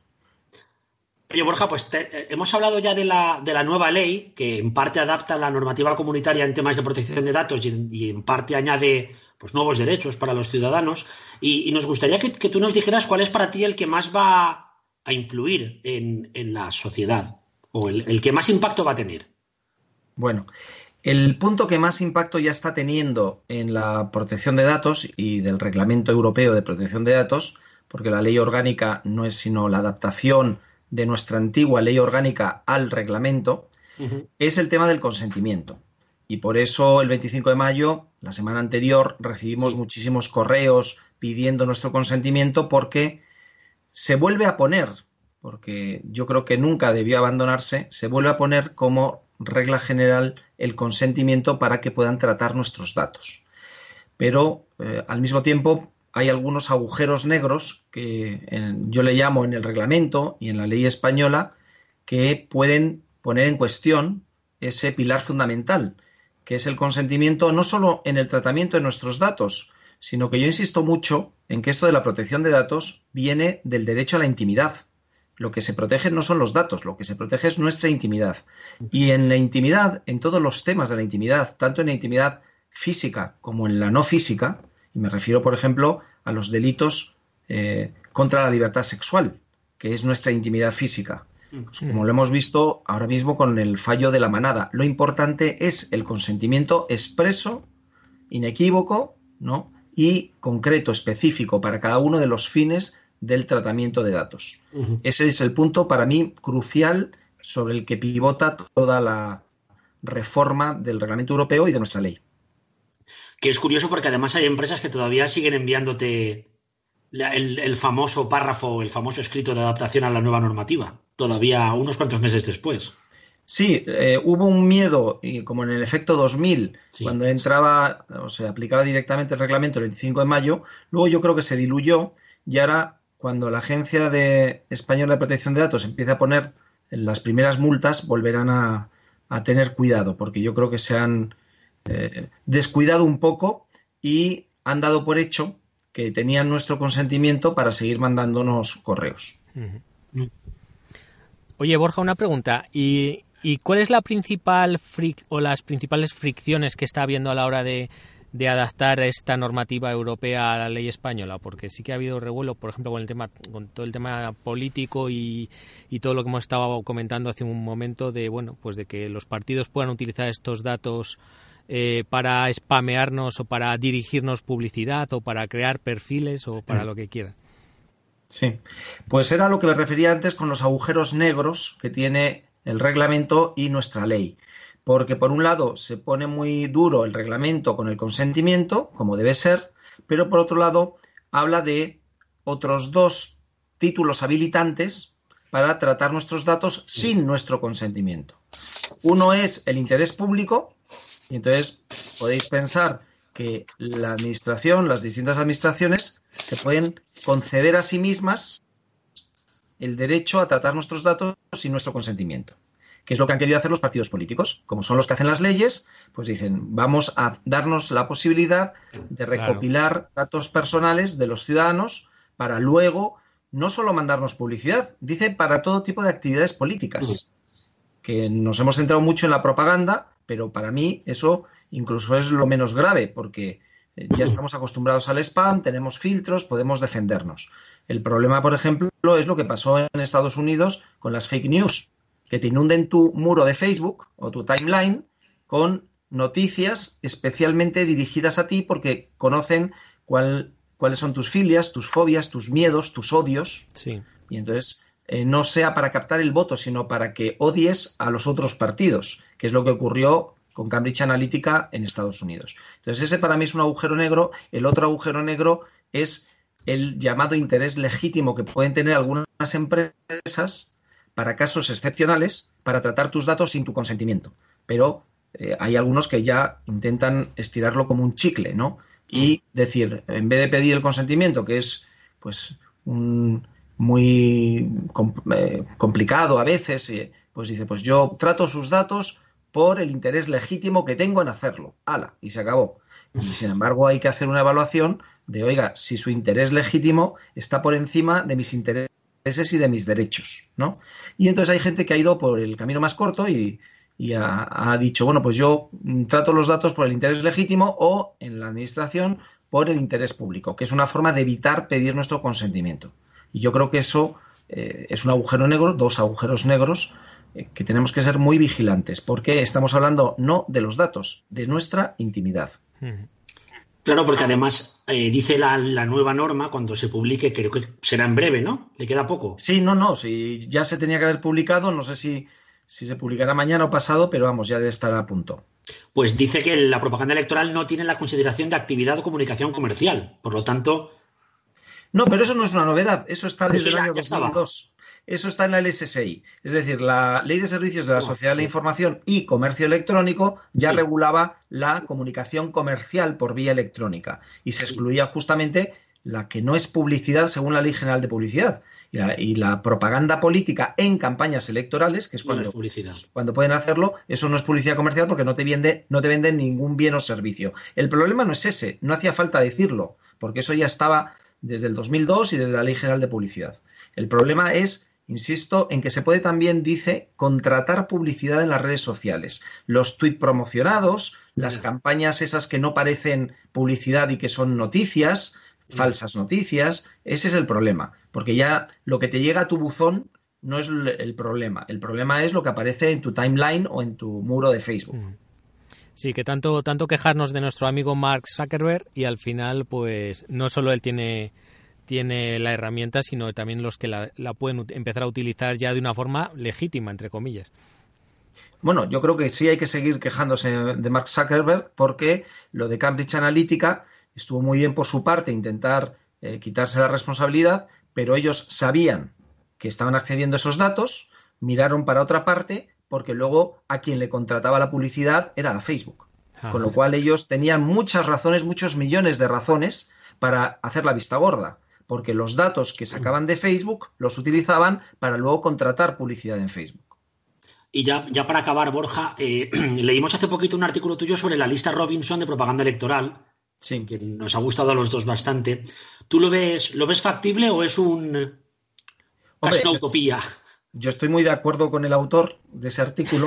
Oye, Borja, pues hemos hablado ya de la nueva ley, que en parte adapta la normativa comunitaria en temas de protección de datos y en parte añade pues nuevos derechos para los ciudadanos. Y nos gustaría que tú nos dijeras cuál es para ti el que más va a influir en la sociedad o el que más impacto va a tener. Bueno, el punto que más impacto ya está teniendo en la protección de datos y del Reglamento Europeo de Protección de Datos, porque la ley orgánica no es sino la adaptación de nuestra antigua ley orgánica al reglamento, es el tema del consentimiento. Y por eso el 25 de mayo, la semana anterior, recibimos muchísimos correos pidiendo nuestro consentimiento porque se vuelve a poner, porque yo creo que nunca debió abandonarse, se vuelve a poner como regla general el consentimiento para que puedan tratar nuestros datos. Pero al mismo tiempo hay algunos agujeros negros que yo le llamo en el reglamento y en la ley española que pueden poner en cuestión ese pilar fundamental, que es el consentimiento no solo en el tratamiento de nuestros datos, sino que yo insisto mucho en que esto de la protección de datos viene del derecho a la intimidad. Lo que se protege no son los datos, lo que se protege es nuestra intimidad. Y en la intimidad, en todos los temas de la intimidad, tanto en la intimidad física como en la no física, y me refiero, por ejemplo, a los delitos contra la libertad sexual, que es nuestra intimidad física. Pues como lo hemos visto ahora mismo con el fallo de la manada. Lo importante es el consentimiento expreso, inequívoco, ¿no? Y concreto, específico, para cada uno de los fines del tratamiento de datos. Ese es el punto, para mí, crucial sobre el que pivota toda la reforma del Reglamento Europeo y de nuestra ley. Que es curioso porque además hay empresas que todavía siguen enviándote el famoso párrafo, el famoso escrito de adaptación a la nueva normativa, todavía unos cuantos meses después. Sí, hubo un miedo, y como en el efecto 2000, cuando entraba, o se aplicaba directamente el reglamento el 25 de mayo, luego yo creo que se diluyó y ahora cuando la Agencia Española de Protección de Datos empiece a poner las primeras multas, volverán a tener cuidado, porque yo creo que se han descuidado un poco y han dado por hecho que tenían nuestro consentimiento para seguir mandándonos correos. Oye, Borja, una pregunta. ¿Y cuál es la principal o las principales fricciones que está habiendo a la hora de adaptar esta normativa europea a la ley española? Porque sí que ha habido revuelo, por ejemplo, con todo el tema político y todo lo que hemos estado comentando hace un momento de que los partidos puedan utilizar estos datos para spamearnos o para dirigirnos publicidad o para crear perfiles o para lo que quieran. Sí, pues era lo que me refería antes con los agujeros negros que tiene el reglamento y nuestra ley. Porque por un lado se pone muy duro el reglamento con el consentimiento, como debe ser, pero por otro lado habla de otros dos títulos habilitantes para tratar nuestros datos sin nuestro consentimiento. Uno es el interés público, y entonces podéis pensar que la administración, las distintas administraciones, se pueden conceder a sí mismas el derecho a tratar nuestros datos sin nuestro consentimiento, que es lo que han querido hacer los partidos políticos. Como son los que hacen las leyes, pues dicen, vamos a darnos la posibilidad de recopilar datos personales de los ciudadanos para luego no solo mandarnos publicidad, dice para todo tipo de actividades políticas, que nos hemos centrado mucho en la propaganda, pero para mí eso incluso es lo menos grave, porque ya estamos acostumbrados al spam, tenemos filtros, podemos defendernos. El problema, por ejemplo, es lo que pasó en Estados Unidos con las fake news, que te inunden tu muro de Facebook o tu timeline con noticias especialmente dirigidas a ti porque conocen cuáles son tus filias, tus fobias, tus miedos, tus odios. Sí. Y entonces no sea para captar el voto, sino para que odies a los otros partidos, que es lo que ocurrió con Cambridge Analytica en Estados Unidos. Entonces ese para mí es un agujero negro. El otro agujero negro es el llamado interés legítimo que pueden tener algunas empresas para casos excepcionales para tratar tus datos sin tu consentimiento. Pero hay algunos que ya intentan estirarlo como un chicle, ¿no? Y decir, en vez de pedir el consentimiento, que es pues muy complicado a veces, pues dice, pues yo trato sus datos por el interés legítimo que tengo en hacerlo. ¡Hala! Y se acabó. Y sin embargo hay que hacer una evaluación de, oiga, si su interés legítimo está por encima de mis intereses y de mis derechos, ¿no? Y entonces hay gente que ha ido por el camino más corto y ha dicho, bueno, pues yo trato los datos por el interés legítimo o en la administración por el interés público, que es una forma de evitar pedir nuestro consentimiento. Y yo creo que eso es un agujero negro, dos agujeros negros, que tenemos que ser muy vigilantes, porque estamos hablando no de los datos, de nuestra intimidad. Claro, porque además dice la nueva norma, cuando se publique, creo que será en breve, ¿no? ¿Le queda poco? Sí, no, sí, ya se tenía que haber publicado, no sé si se publicará mañana o pasado, pero vamos, ya debe estar a punto. Pues dice que la propaganda electoral no tiene la consideración de actividad o comunicación comercial, por lo tanto... No, pero eso no es una novedad, eso está Pero desde sí, el año ya estaba. 2002. Eso está en la LSSI, es decir, la Ley de Servicios de la Sociedad de la Información y Comercio Electrónico ya Sí. regulaba la comunicación comercial por vía electrónica y se excluía justamente la que no es publicidad según la Ley General de Publicidad y la propaganda política en campañas electorales, que es No es publicidad. cuando pueden hacerlo, eso no es publicidad comercial porque no te venden ningún bien o servicio. El problema no es ese, no hacía falta decirlo, porque eso ya estaba desde el 2002 y desde la Ley General de Publicidad. El problema es, insisto, en que se puede también, dice, contratar publicidad en las redes sociales. Los tuits promocionados, las campañas esas que no parecen publicidad y que son noticias, falsas noticias, ese es el problema. Porque ya lo que te llega a tu buzón no es el problema. El problema es lo que aparece en tu timeline o en tu muro de Facebook. Sí, que tanto quejarnos de nuestro amigo Mark Zuckerberg y al final, pues, no solo él tiene la herramienta, sino también los que la pueden empezar a utilizar ya de una forma legítima, entre comillas. Bueno, yo creo que sí hay que seguir quejándose de Mark Zuckerberg porque lo de Cambridge Analytica estuvo muy bien por su parte intentar quitarse la responsabilidad, pero ellos sabían que estaban accediendo a esos datos, miraron para otra parte porque luego a quien le contrataba la publicidad era a Facebook. Con lo cual ellos tenían muchas razones, muchos millones de razones para hacer la vista gorda, porque los datos que sacaban de Facebook los utilizaban para luego contratar publicidad en Facebook. Y ya para acabar, Borja, leímos hace poquito un artículo tuyo sobre la lista Robinson de propaganda electoral, sí, que nos ha gustado a los dos bastante. ¿Tú lo ves factible o es casi una utopía? Yo estoy muy de acuerdo con el autor de ese artículo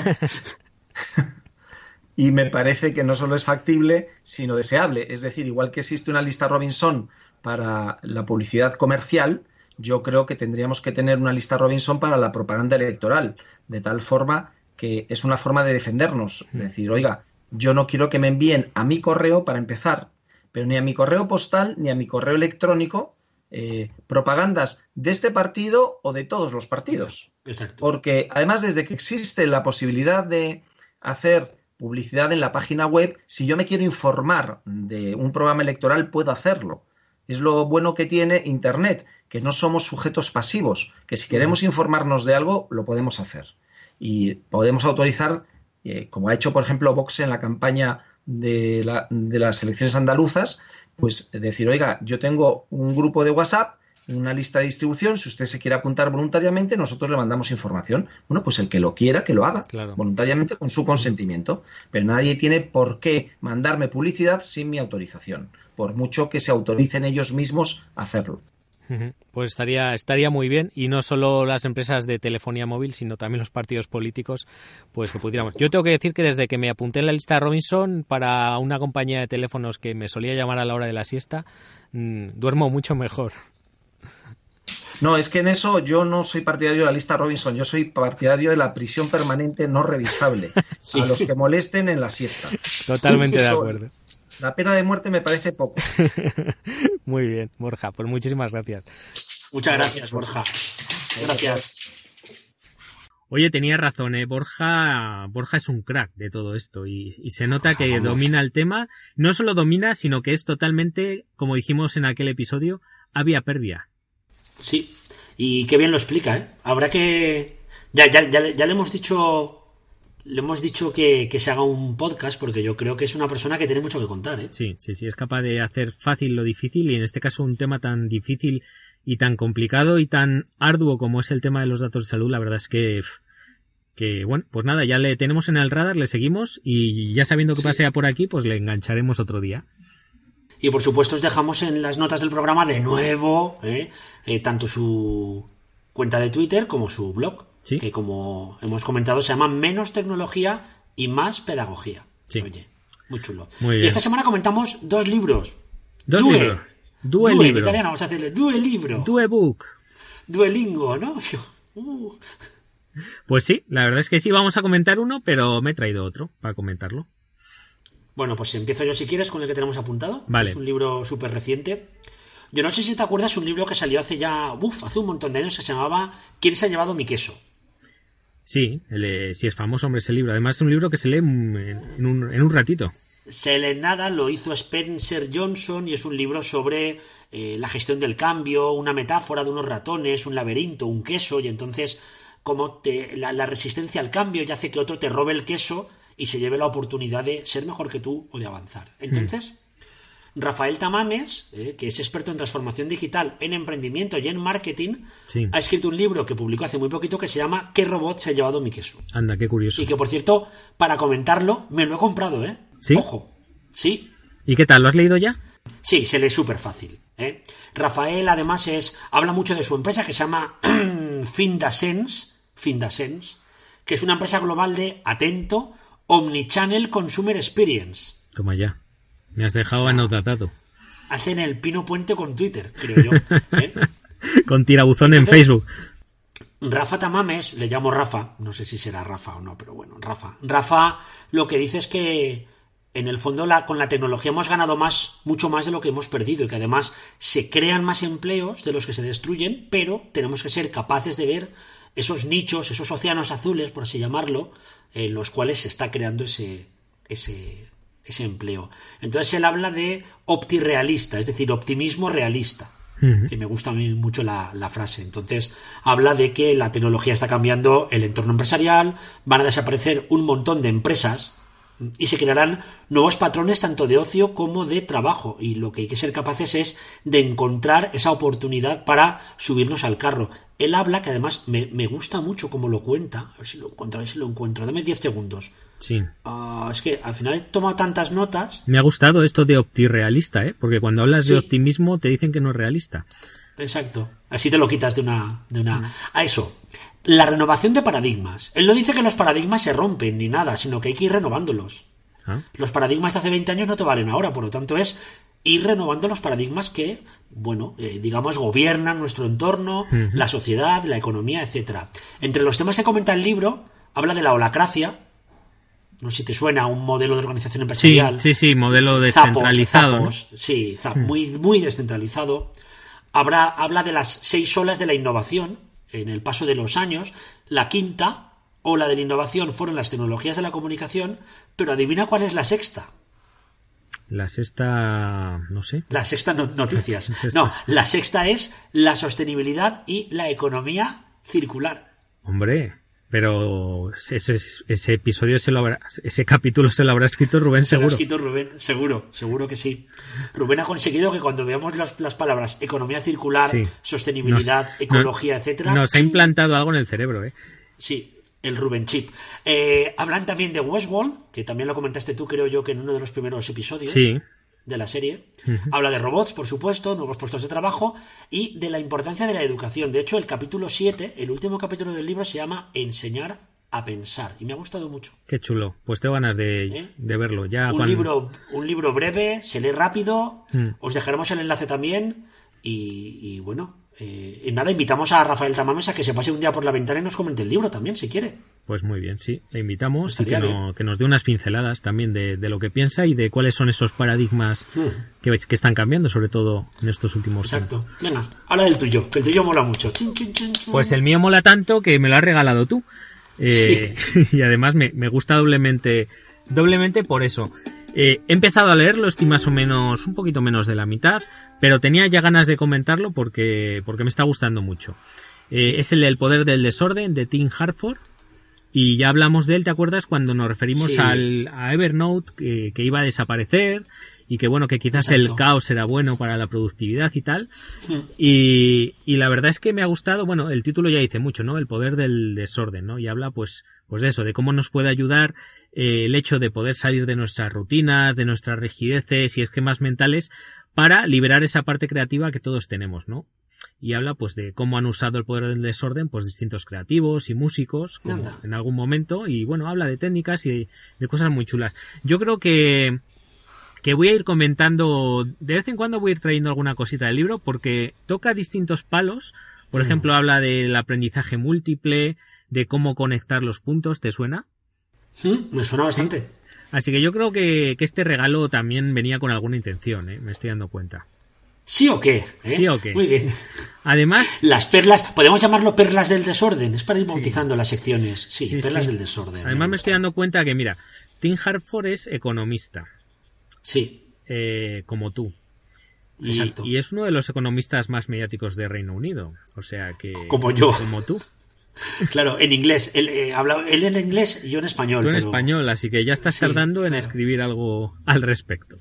y me parece que no solo es factible, sino deseable. Es decir, igual que existe una lista Robinson para la publicidad comercial, yo creo que tendríamos que tener una lista Robinson para la propaganda electoral, de tal forma que es una forma de defendernos. Es decir, oiga, yo no quiero que me envíen a mi correo para empezar, pero ni a mi correo postal ni a mi correo electrónico propagandas de este partido o de todos los partidos. Exacto. Porque además, desde que existe la posibilidad de hacer publicidad en la página web, si yo me quiero informar de un programa electoral, puedo hacerlo. Es lo bueno que tiene Internet, que no somos sujetos pasivos, que si queremos informarnos de algo, lo podemos hacer. Y podemos autorizar, como ha hecho, por ejemplo, Vox en la campaña de las elecciones andaluzas, pues decir, oiga, yo tengo un grupo de WhatsApp, una lista de distribución, si usted se quiere apuntar voluntariamente, nosotros le mandamos información. Bueno, pues el que lo quiera, que lo haga, claro, voluntariamente con su consentimiento. Pero nadie tiene por qué mandarme publicidad sin mi autorización, por mucho que se autoricen ellos mismos a hacerlo. Pues estaría muy bien, y no solo las empresas de telefonía móvil, sino también los partidos políticos, pues que pudiéramos. Yo tengo que decir que desde que me apunté en la lista Robinson para una compañía de teléfonos que me solía llamar a la hora de la siesta, duermo mucho mejor. No, es que en eso yo no soy partidario de la lista Robinson, yo soy partidario de la prisión permanente no revisable, sí, a los que molesten en la siesta. Totalmente de acuerdo. La pena de muerte me parece poco. Muy bien, Borja, pues muchísimas gracias. Muchas gracias, Borja. Gracias. Oye, tenía razón, Borja es un crack de todo esto y se nota que domina el tema. No solo domina, sino que es totalmente, como dijimos en aquel episodio, avia pervia. Sí, y qué bien lo explica, ¿eh? Habrá que... Ya le hemos dicho... Le hemos dicho que se haga un podcast porque yo creo que es una persona que tiene mucho que contar, ¿eh? Sí, es capaz de hacer fácil lo difícil, y en este caso un tema tan difícil y tan complicado y tan arduo como es el tema de los datos de salud, la verdad es que Que bueno, pues nada, ya le tenemos en el radar, le seguimos y ya sabiendo que pasea por aquí, pues le engancharemos otro día. Y por supuesto os dejamos en las notas del programa de nuevo tanto su cuenta de Twitter como su blog, ¿sí? Que como hemos comentado se llama Menos Tecnología y Más Pedagogía. Sí. Oye, muy chulo. Muy bien. Y esta semana comentamos 2 libros. Libros. Due en libro. italiano vamos a hacerle Due libro. Due book. Duolingo, ¿no? Pues sí, la verdad es que sí, vamos a comentar uno, pero me he traído otro para comentarlo. Bueno, pues empiezo yo si quieres con el que tenemos apuntado. Vale. Es un libro súper reciente. Yo no sé si te acuerdas un libro que salió hace un montón de años, que se llamaba ¿Quién se ha llevado mi queso? Sí, sí es famoso, hombre, ese libro. Además es un libro que se lee en un ratito. Se lee nada, lo hizo Spencer Johnson y es un libro sobre la gestión del cambio, una metáfora de unos ratones, un laberinto, un queso, y entonces como la resistencia al cambio ya hace que otro te robe el queso y se lleve la oportunidad de ser mejor que tú o de avanzar. Entonces, Rafael Tamames, que es experto en transformación digital, en emprendimiento y en marketing, sí, ha escrito un libro que publicó hace muy poquito que se llama ¿Qué robot se ha llevado mi queso? Anda, qué curioso. Y que, por cierto, para comentarlo, me lo he comprado, ¿eh? ¿Sí? Ojo, sí. ¿Y qué tal? ¿Lo has leído ya? Sí, se lee súper fácil. Rafael, además, habla mucho de su empresa que se llama Findasense, que es una empresa global de, atento, Omnichannel Consumer Experience. Toma ya. Me has dejado anotado. Hacen el pino puente con Twitter, creo yo. Con tirabuzón en Facebook. Rafa Tamames, le llamo Rafa, no sé si será Rafa o no, pero bueno, Rafa. Rafa lo que dice es que en el fondo con la tecnología hemos ganado mucho más de lo que hemos perdido y que además se crean más empleos de los que se destruyen, pero tenemos que ser capaces de ver esos nichos, esos océanos azules, por así llamarlo, en los cuales se está creando ese empleo. Entonces él habla de optirrealista, es decir, optimismo realista, que me gusta a mí mucho la frase. Entonces habla de que la tecnología está cambiando el entorno empresarial, van a desaparecer un montón de empresas y se crearán nuevos patrones tanto de ocio como de trabajo, y lo que hay que ser capaces es de encontrar esa oportunidad para subirnos al carro. Él habla, que además me gusta mucho cómo lo cuenta, a ver si lo encuentro, dame 10 segundos. Sí. Es que al final he tomado tantas notas. Me ha gustado esto de optirrealista, porque cuando hablas de optimismo te dicen que no es realista. Exacto, así te lo quitas de una. A eso, la renovación de paradigmas. Él no dice que los paradigmas se rompen ni nada, sino que hay que ir renovándolos. Los paradigmas de hace 20 años no te valen ahora, por lo tanto es ir renovando los paradigmas que, digamos, gobiernan nuestro entorno, la sociedad, la economía, etcétera. Entre los temas que comenta el libro, habla de la holacracia. No sé si te suena, un modelo de organización empresarial. Sí, modelo descentralizado. Muy, muy descentralizado. Habla de las 6 olas de la innovación en el paso de los años. La quinta ola de la innovación fueron las tecnologías de la comunicación, pero adivina cuál es la sexta. La sexta, no sé. La sexta noticias. No, la sexta es la sostenibilidad y la economía circular. Hombre, pero ese episodio ese capítulo se lo habrá escrito Rubén, seguro. Se lo ha escrito Rubén, seguro que sí. Rubén ha conseguido que cuando veamos las palabras economía circular, sostenibilidad, ecología, etcétera. Nos ha implantado algo en el cerebro, Sí, el Rubén Chip. Hablan también de Westworld, que también lo comentaste tú, creo yo, que en uno de los primeros episodios de la serie. Habla de robots, por supuesto, nuevos puestos de trabajo y de la importancia de la educación. De hecho, el capítulo 7, el último capítulo del libro, se llama Enseñar a pensar y me ha gustado mucho. Qué chulo, pues tengo ganas de verlo. Un libro breve, se lee rápido, os dejaremos el enlace también y bueno, nada, invitamos a Rafael Tamames a que se pase un día por la ventana y nos comente el libro también, si quiere. Pues muy bien, sí, le invitamos y que nos dé unas pinceladas también de lo que piensa y de cuáles son esos paradigmas que están cambiando, sobre todo en estos últimos tiempos. Exacto. Venga, habla del tuyo, que el tuyo mola mucho. Pues el mío mola tanto que me lo has regalado tú. Y además me gusta doblemente por eso. He empezado a leerlo, estoy más o menos, un poquito menos de la mitad, pero tenía ya ganas de comentarlo porque me está gustando mucho. Es el poder del desorden, de Tim Harford. Y ya hablamos de él, ¿te acuerdas? Cuando nos referimos a Evernote, que iba a desaparecer y que bueno, que quizás Exacto. el caos era bueno para la productividad y tal. Y la verdad es que me ha gustado, bueno, el título ya dice mucho, ¿no? El poder del desorden, ¿no? Y habla pues de eso, de cómo nos puede ayudar el hecho de poder salir de nuestras rutinas, de nuestras rigideces y esquemas mentales para liberar esa parte creativa que todos tenemos, ¿no? Y habla pues de cómo han usado el poder del desorden pues distintos creativos y músicos como en algún momento, y bueno, habla de técnicas y de cosas muy chulas. Yo creo que voy a ir comentando, de vez en cuando voy a ir trayendo alguna cosita del libro porque toca distintos palos. Por ejemplo, habla del aprendizaje múltiple, de cómo conectar los puntos. ¿Te suena? Me suena bastante. ¿Sí? Así que yo creo que este regalo también venía con alguna intención, me estoy dando cuenta. ¿Sí o qué? Sí o qué. Muy bien. Además... Las perlas, podemos llamarlo perlas del desorden, es para ir bautizando las secciones. Sí, perlas del desorden. Además me estoy dando cuenta que, mira, Tim Harford es economista. Sí. Como tú. Exacto. Y es uno de los economistas más mediáticos de Reino Unido. O sea que... Como yo. Como tú. Claro, en inglés. Él en inglés y yo en español. Tú en español, así que ya estás tardando en escribir algo al respecto.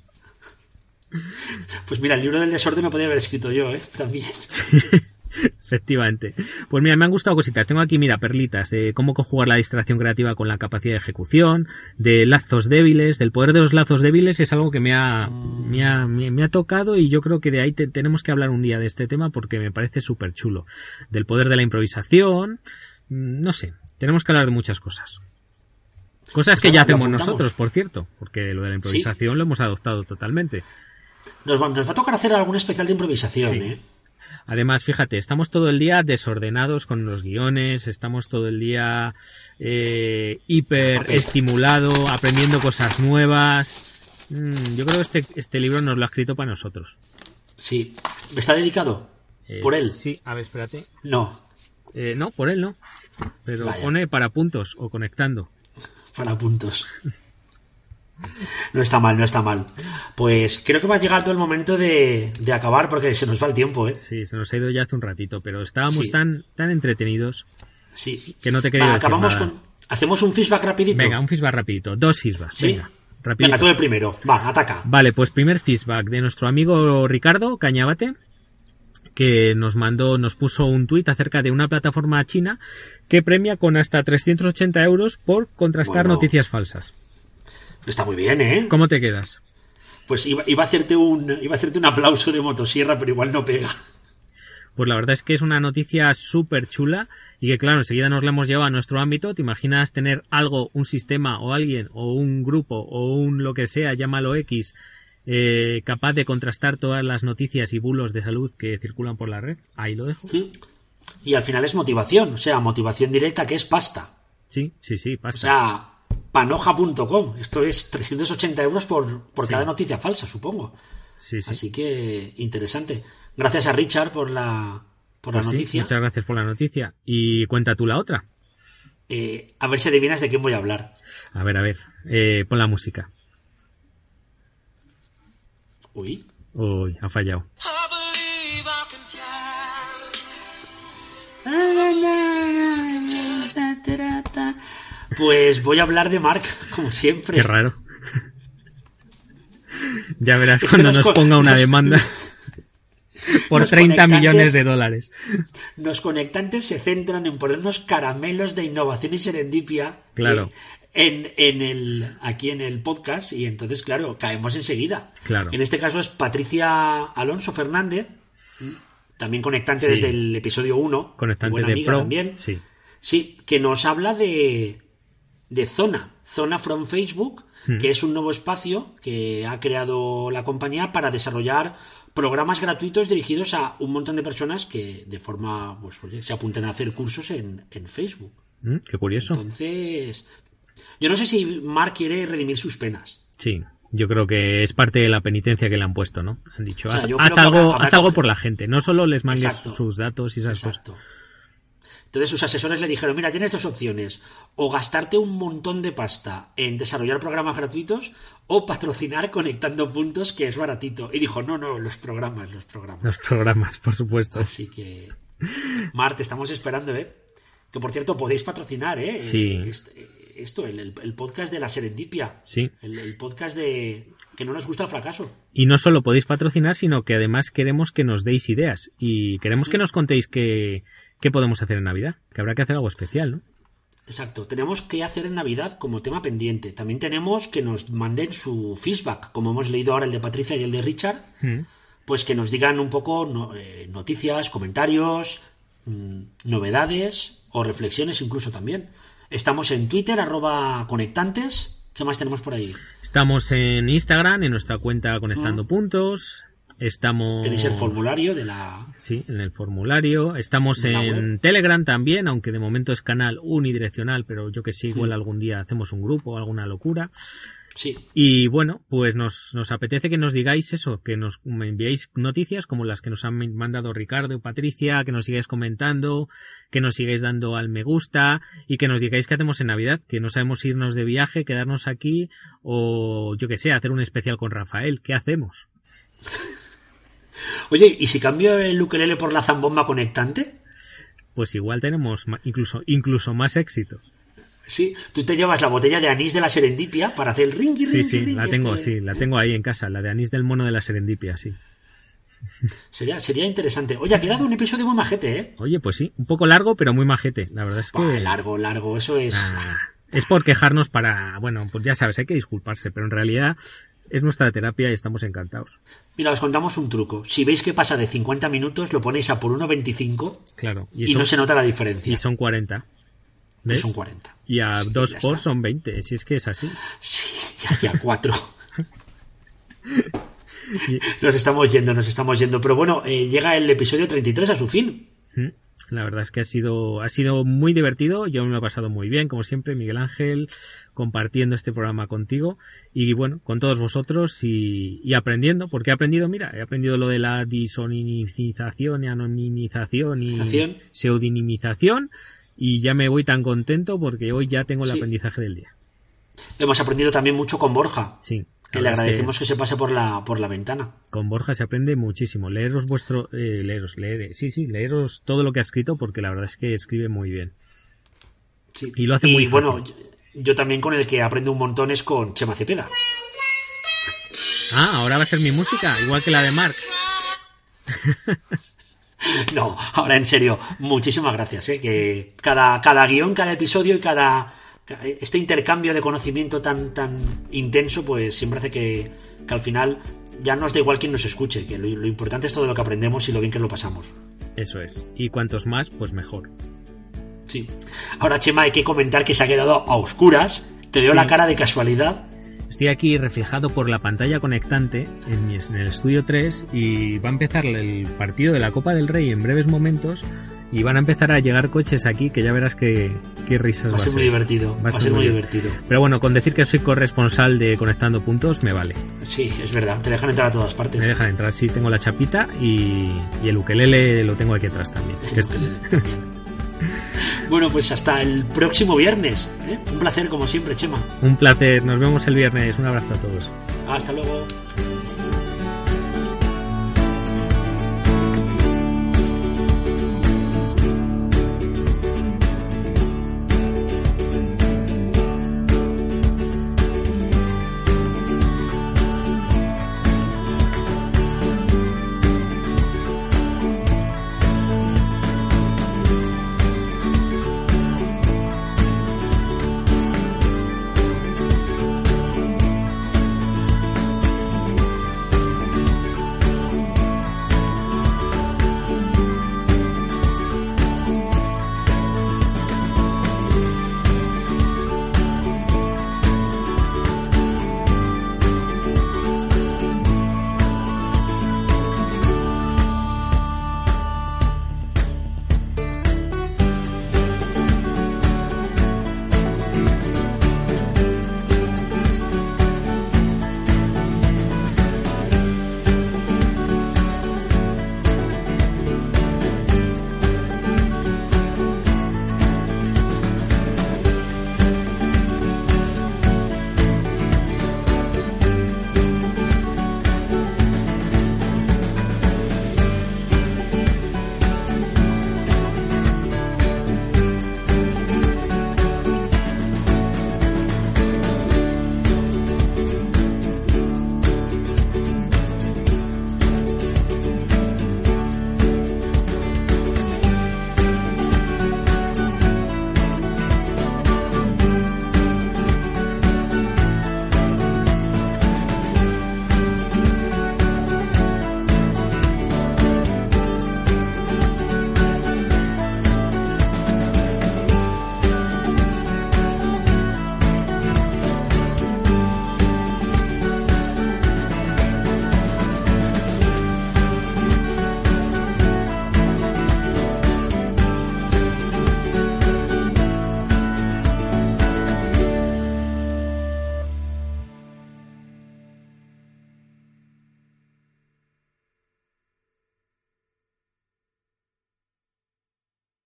Pues mira, el libro del desorden lo podría haber escrito yo, también. Efectivamente. Pues mira, me han gustado cositas. Tengo aquí, mira, perlitas de cómo conjugar la distracción creativa con la capacidad de ejecución, de lazos débiles, del poder de los lazos débiles. Es algo que me ha tocado, y yo creo que de ahí tenemos que hablar un día de este tema porque me parece súper chulo. Del poder de la improvisación, no sé, tenemos que hablar de muchas cosas. Cosas que ya hacemos nosotros, por cierto, porque lo de la improvisación lo hemos adoptado totalmente. Nos va a tocar hacer algún especial de improvisación, Además, fíjate, estamos todo el día desordenados con los guiones, estamos todo el día hiper estimulado, aprendiendo cosas nuevas. Yo creo que este libro nos lo ha escrito para nosotros. Sí. ¿Está dedicado? ¿Por él? Sí, a ver, espérate. No. No, por él no. Pero pone para puntos o conectando. Para puntos. No está mal, no está mal. Pues creo que va a llegar todo el momento de acabar porque se nos va el tiempo, Sí, se nos ha ido ya hace un ratito, pero estábamos tan entretenidos que no te quería decir acabamos nada. ¿Hacemos un feedback rapidito? Venga, un feedback rapidito. 2 feedbacks, ¿Sí? venga. Rapidito. Venga, tú el primero. Va, ataca. Vale, pues primer feedback de nuestro amigo Ricardo Cañabate, que nos puso un tuit acerca de una plataforma china que premia con hasta 380 euros por contrastar noticias falsas. Está muy bien, ¿Cómo te quedas? Pues iba a hacerte un aplauso de motosierra, pero igual no pega. Pues la verdad es que es una noticia súper chula y que, claro, enseguida nos la hemos llevado a nuestro ámbito. ¿Te imaginas tener algo, un sistema o alguien o un grupo o un lo que sea, llámalo X, capaz de contrastar todas las noticias y bulos de salud que circulan por la red? Ahí lo dejo. Y al final es motivación, o sea, motivación directa, que es pasta. Sí, pasta. O sea, panoja.com. Esto es 380 euros por cada noticia falsa, supongo. Sí. Así que interesante. Gracias a Richard por la noticia. Muchas gracias por la noticia. Y cuenta tú la otra. A ver si adivinas de quién voy a hablar. A ver. Pon la música. Uy, ha fallado. Pues voy a hablar de Mark, como siempre. Qué raro. Ya verás cuando nos ponga una demanda por 30 millones de dólares. Los conectantes se centran en ponernos caramelos de innovación y serendipia. Claro. Aquí en el podcast, y entonces, claro, caemos enseguida. Claro. En este caso es Patricia Alonso Fernández, también conectante desde el episodio 1. Conectante buena de amiga Pro. También. Sí, que nos habla de Zona from Facebook, que es un nuevo espacio que ha creado la compañía para desarrollar programas gratuitos dirigidos a un montón de personas que de forma, se apuntan a hacer cursos en Facebook. Qué curioso. Entonces, yo no sé si Mark quiere redimir sus penas. Sí, yo creo que es parte de la penitencia que le han puesto, ¿no? Han dicho, O sea, haz algo por la gente, no solo les mandes sus datos y esas cosas. Entonces sus asesores le dijeron, mira, tienes dos opciones, o gastarte un montón de pasta en desarrollar programas gratuitos, o patrocinar Conectando Puntos, que es baratito. Y dijo, no, los programas. Los programas, por supuesto. Así que, Mark, te estamos esperando, Que por cierto, podéis patrocinar, Sí. el podcast de la serendipia. Sí. El podcast de que no nos gusta el fracaso. Y no solo podéis patrocinar, sino que además queremos que nos deis ideas y queremos que nos contéis qué podemos hacer en Navidad, que habrá que hacer algo especial, ¿no? Exacto, tenemos que hacer en Navidad como tema pendiente. También tenemos que nos manden su feedback, como hemos leído ahora el de Patricia y el de Richard, pues que nos digan un poco noticias, comentarios, novedades o reflexiones incluso también. Estamos en Twitter, @conectantes. ¿Qué más tenemos por ahí? Estamos en Instagram, en nuestra cuenta Conectando Puntos. Estamos... Tenéis el formulario de la... Sí, en el formulario. Estamos en Telegram también, aunque de momento es canal unidireccional, pero yo que sé, igual algún día hacemos un grupo o alguna locura. Sí. Y bueno, pues nos apetece que nos digáis eso, que nos enviéis noticias como las que nos han mandado Ricardo y Patricia, que nos sigáis comentando, que nos sigáis dando al me gusta y que nos digáis qué hacemos en Navidad, que no sabemos si irnos de viaje, quedarnos aquí o yo que sé, hacer un especial con Rafael. ¿Qué hacemos? Oye, ¿y si cambio el ukelele por la zambomba conectante? Pues igual tenemos incluso más éxito. Sí, tú te llevas la botella de anís de la serendipia para hacer el ring. Sí, la tengo ahí en casa, la de anís del mono de la serendipia, sí. Sería interesante. Oye, ha quedado un episodio muy majete, ¿eh? Oye, pues sí, un poco largo, pero muy majete. La verdad es que... Largo, eso es... es por quejarnos para... Bueno, pues ya sabes, hay que disculparse, pero en realidad es nuestra terapia y estamos encantados. Mira, os contamos un truco. Si veis que pasa de 50 minutos, lo ponéis a por 1.25. Claro. Y no se nota la diferencia. Y son 40. ¿Ves? Son 40. Y a 2 por son 20, si es que es así. Sí, ya 4. Nos estamos yendo. Pero bueno, llega el episodio 33 a su fin. La verdad es que ha sido muy divertido. Yo me lo he pasado muy bien, como siempre, Miguel Ángel, compartiendo este programa contigo. Y bueno, con todos vosotros y aprendiendo. Porque he aprendido lo de la disonimización y anonimización y pseudonimización. Y ya me voy tan contento porque hoy ya tengo el aprendizaje del día. Hemos aprendido también mucho con Borja. Sí. Que le agradecemos que se pase por la ventana. Con Borja se aprende muchísimo. Leeros todo lo que ha escrito porque la verdad es que escribe muy bien. Sí. Y lo hace muy fácil. Y bueno, yo también con el que aprendo un montón es con Chema Cepeda. Ahora va a ser mi música, igual que la de Marc. No, ahora en serio, muchísimas gracias, que cada guión, cada episodio y este intercambio de conocimiento tan intenso, pues siempre hace que al final ya nos da igual quién nos escuche, que lo importante es todo lo que aprendemos y lo bien que lo pasamos. Eso es, y cuantos más, pues mejor. Sí. Ahora, Chema, hay que comentar que se ha quedado a oscuras. Te veo la cara de casualidad. Estoy aquí reflejado por la pantalla conectante en el estudio 3 y va a empezar el partido de la Copa del Rey en breves momentos y van a empezar a llegar coches aquí que ya verás qué risas va a ser. Muy divertido. Va a ser muy divertido. Pero bueno, con decir que soy corresponsal de Conectando Puntos me vale. Sí, es verdad. Te dejan entrar a todas partes. Me dejan entrar, sí. Tengo la chapita y el ukelele lo tengo aquí atrás también. Bueno, pues hasta el próximo viernes. Un placer como siempre, Chema. Un placer. Nos vemos el viernes. Un abrazo a todos. Hasta luego.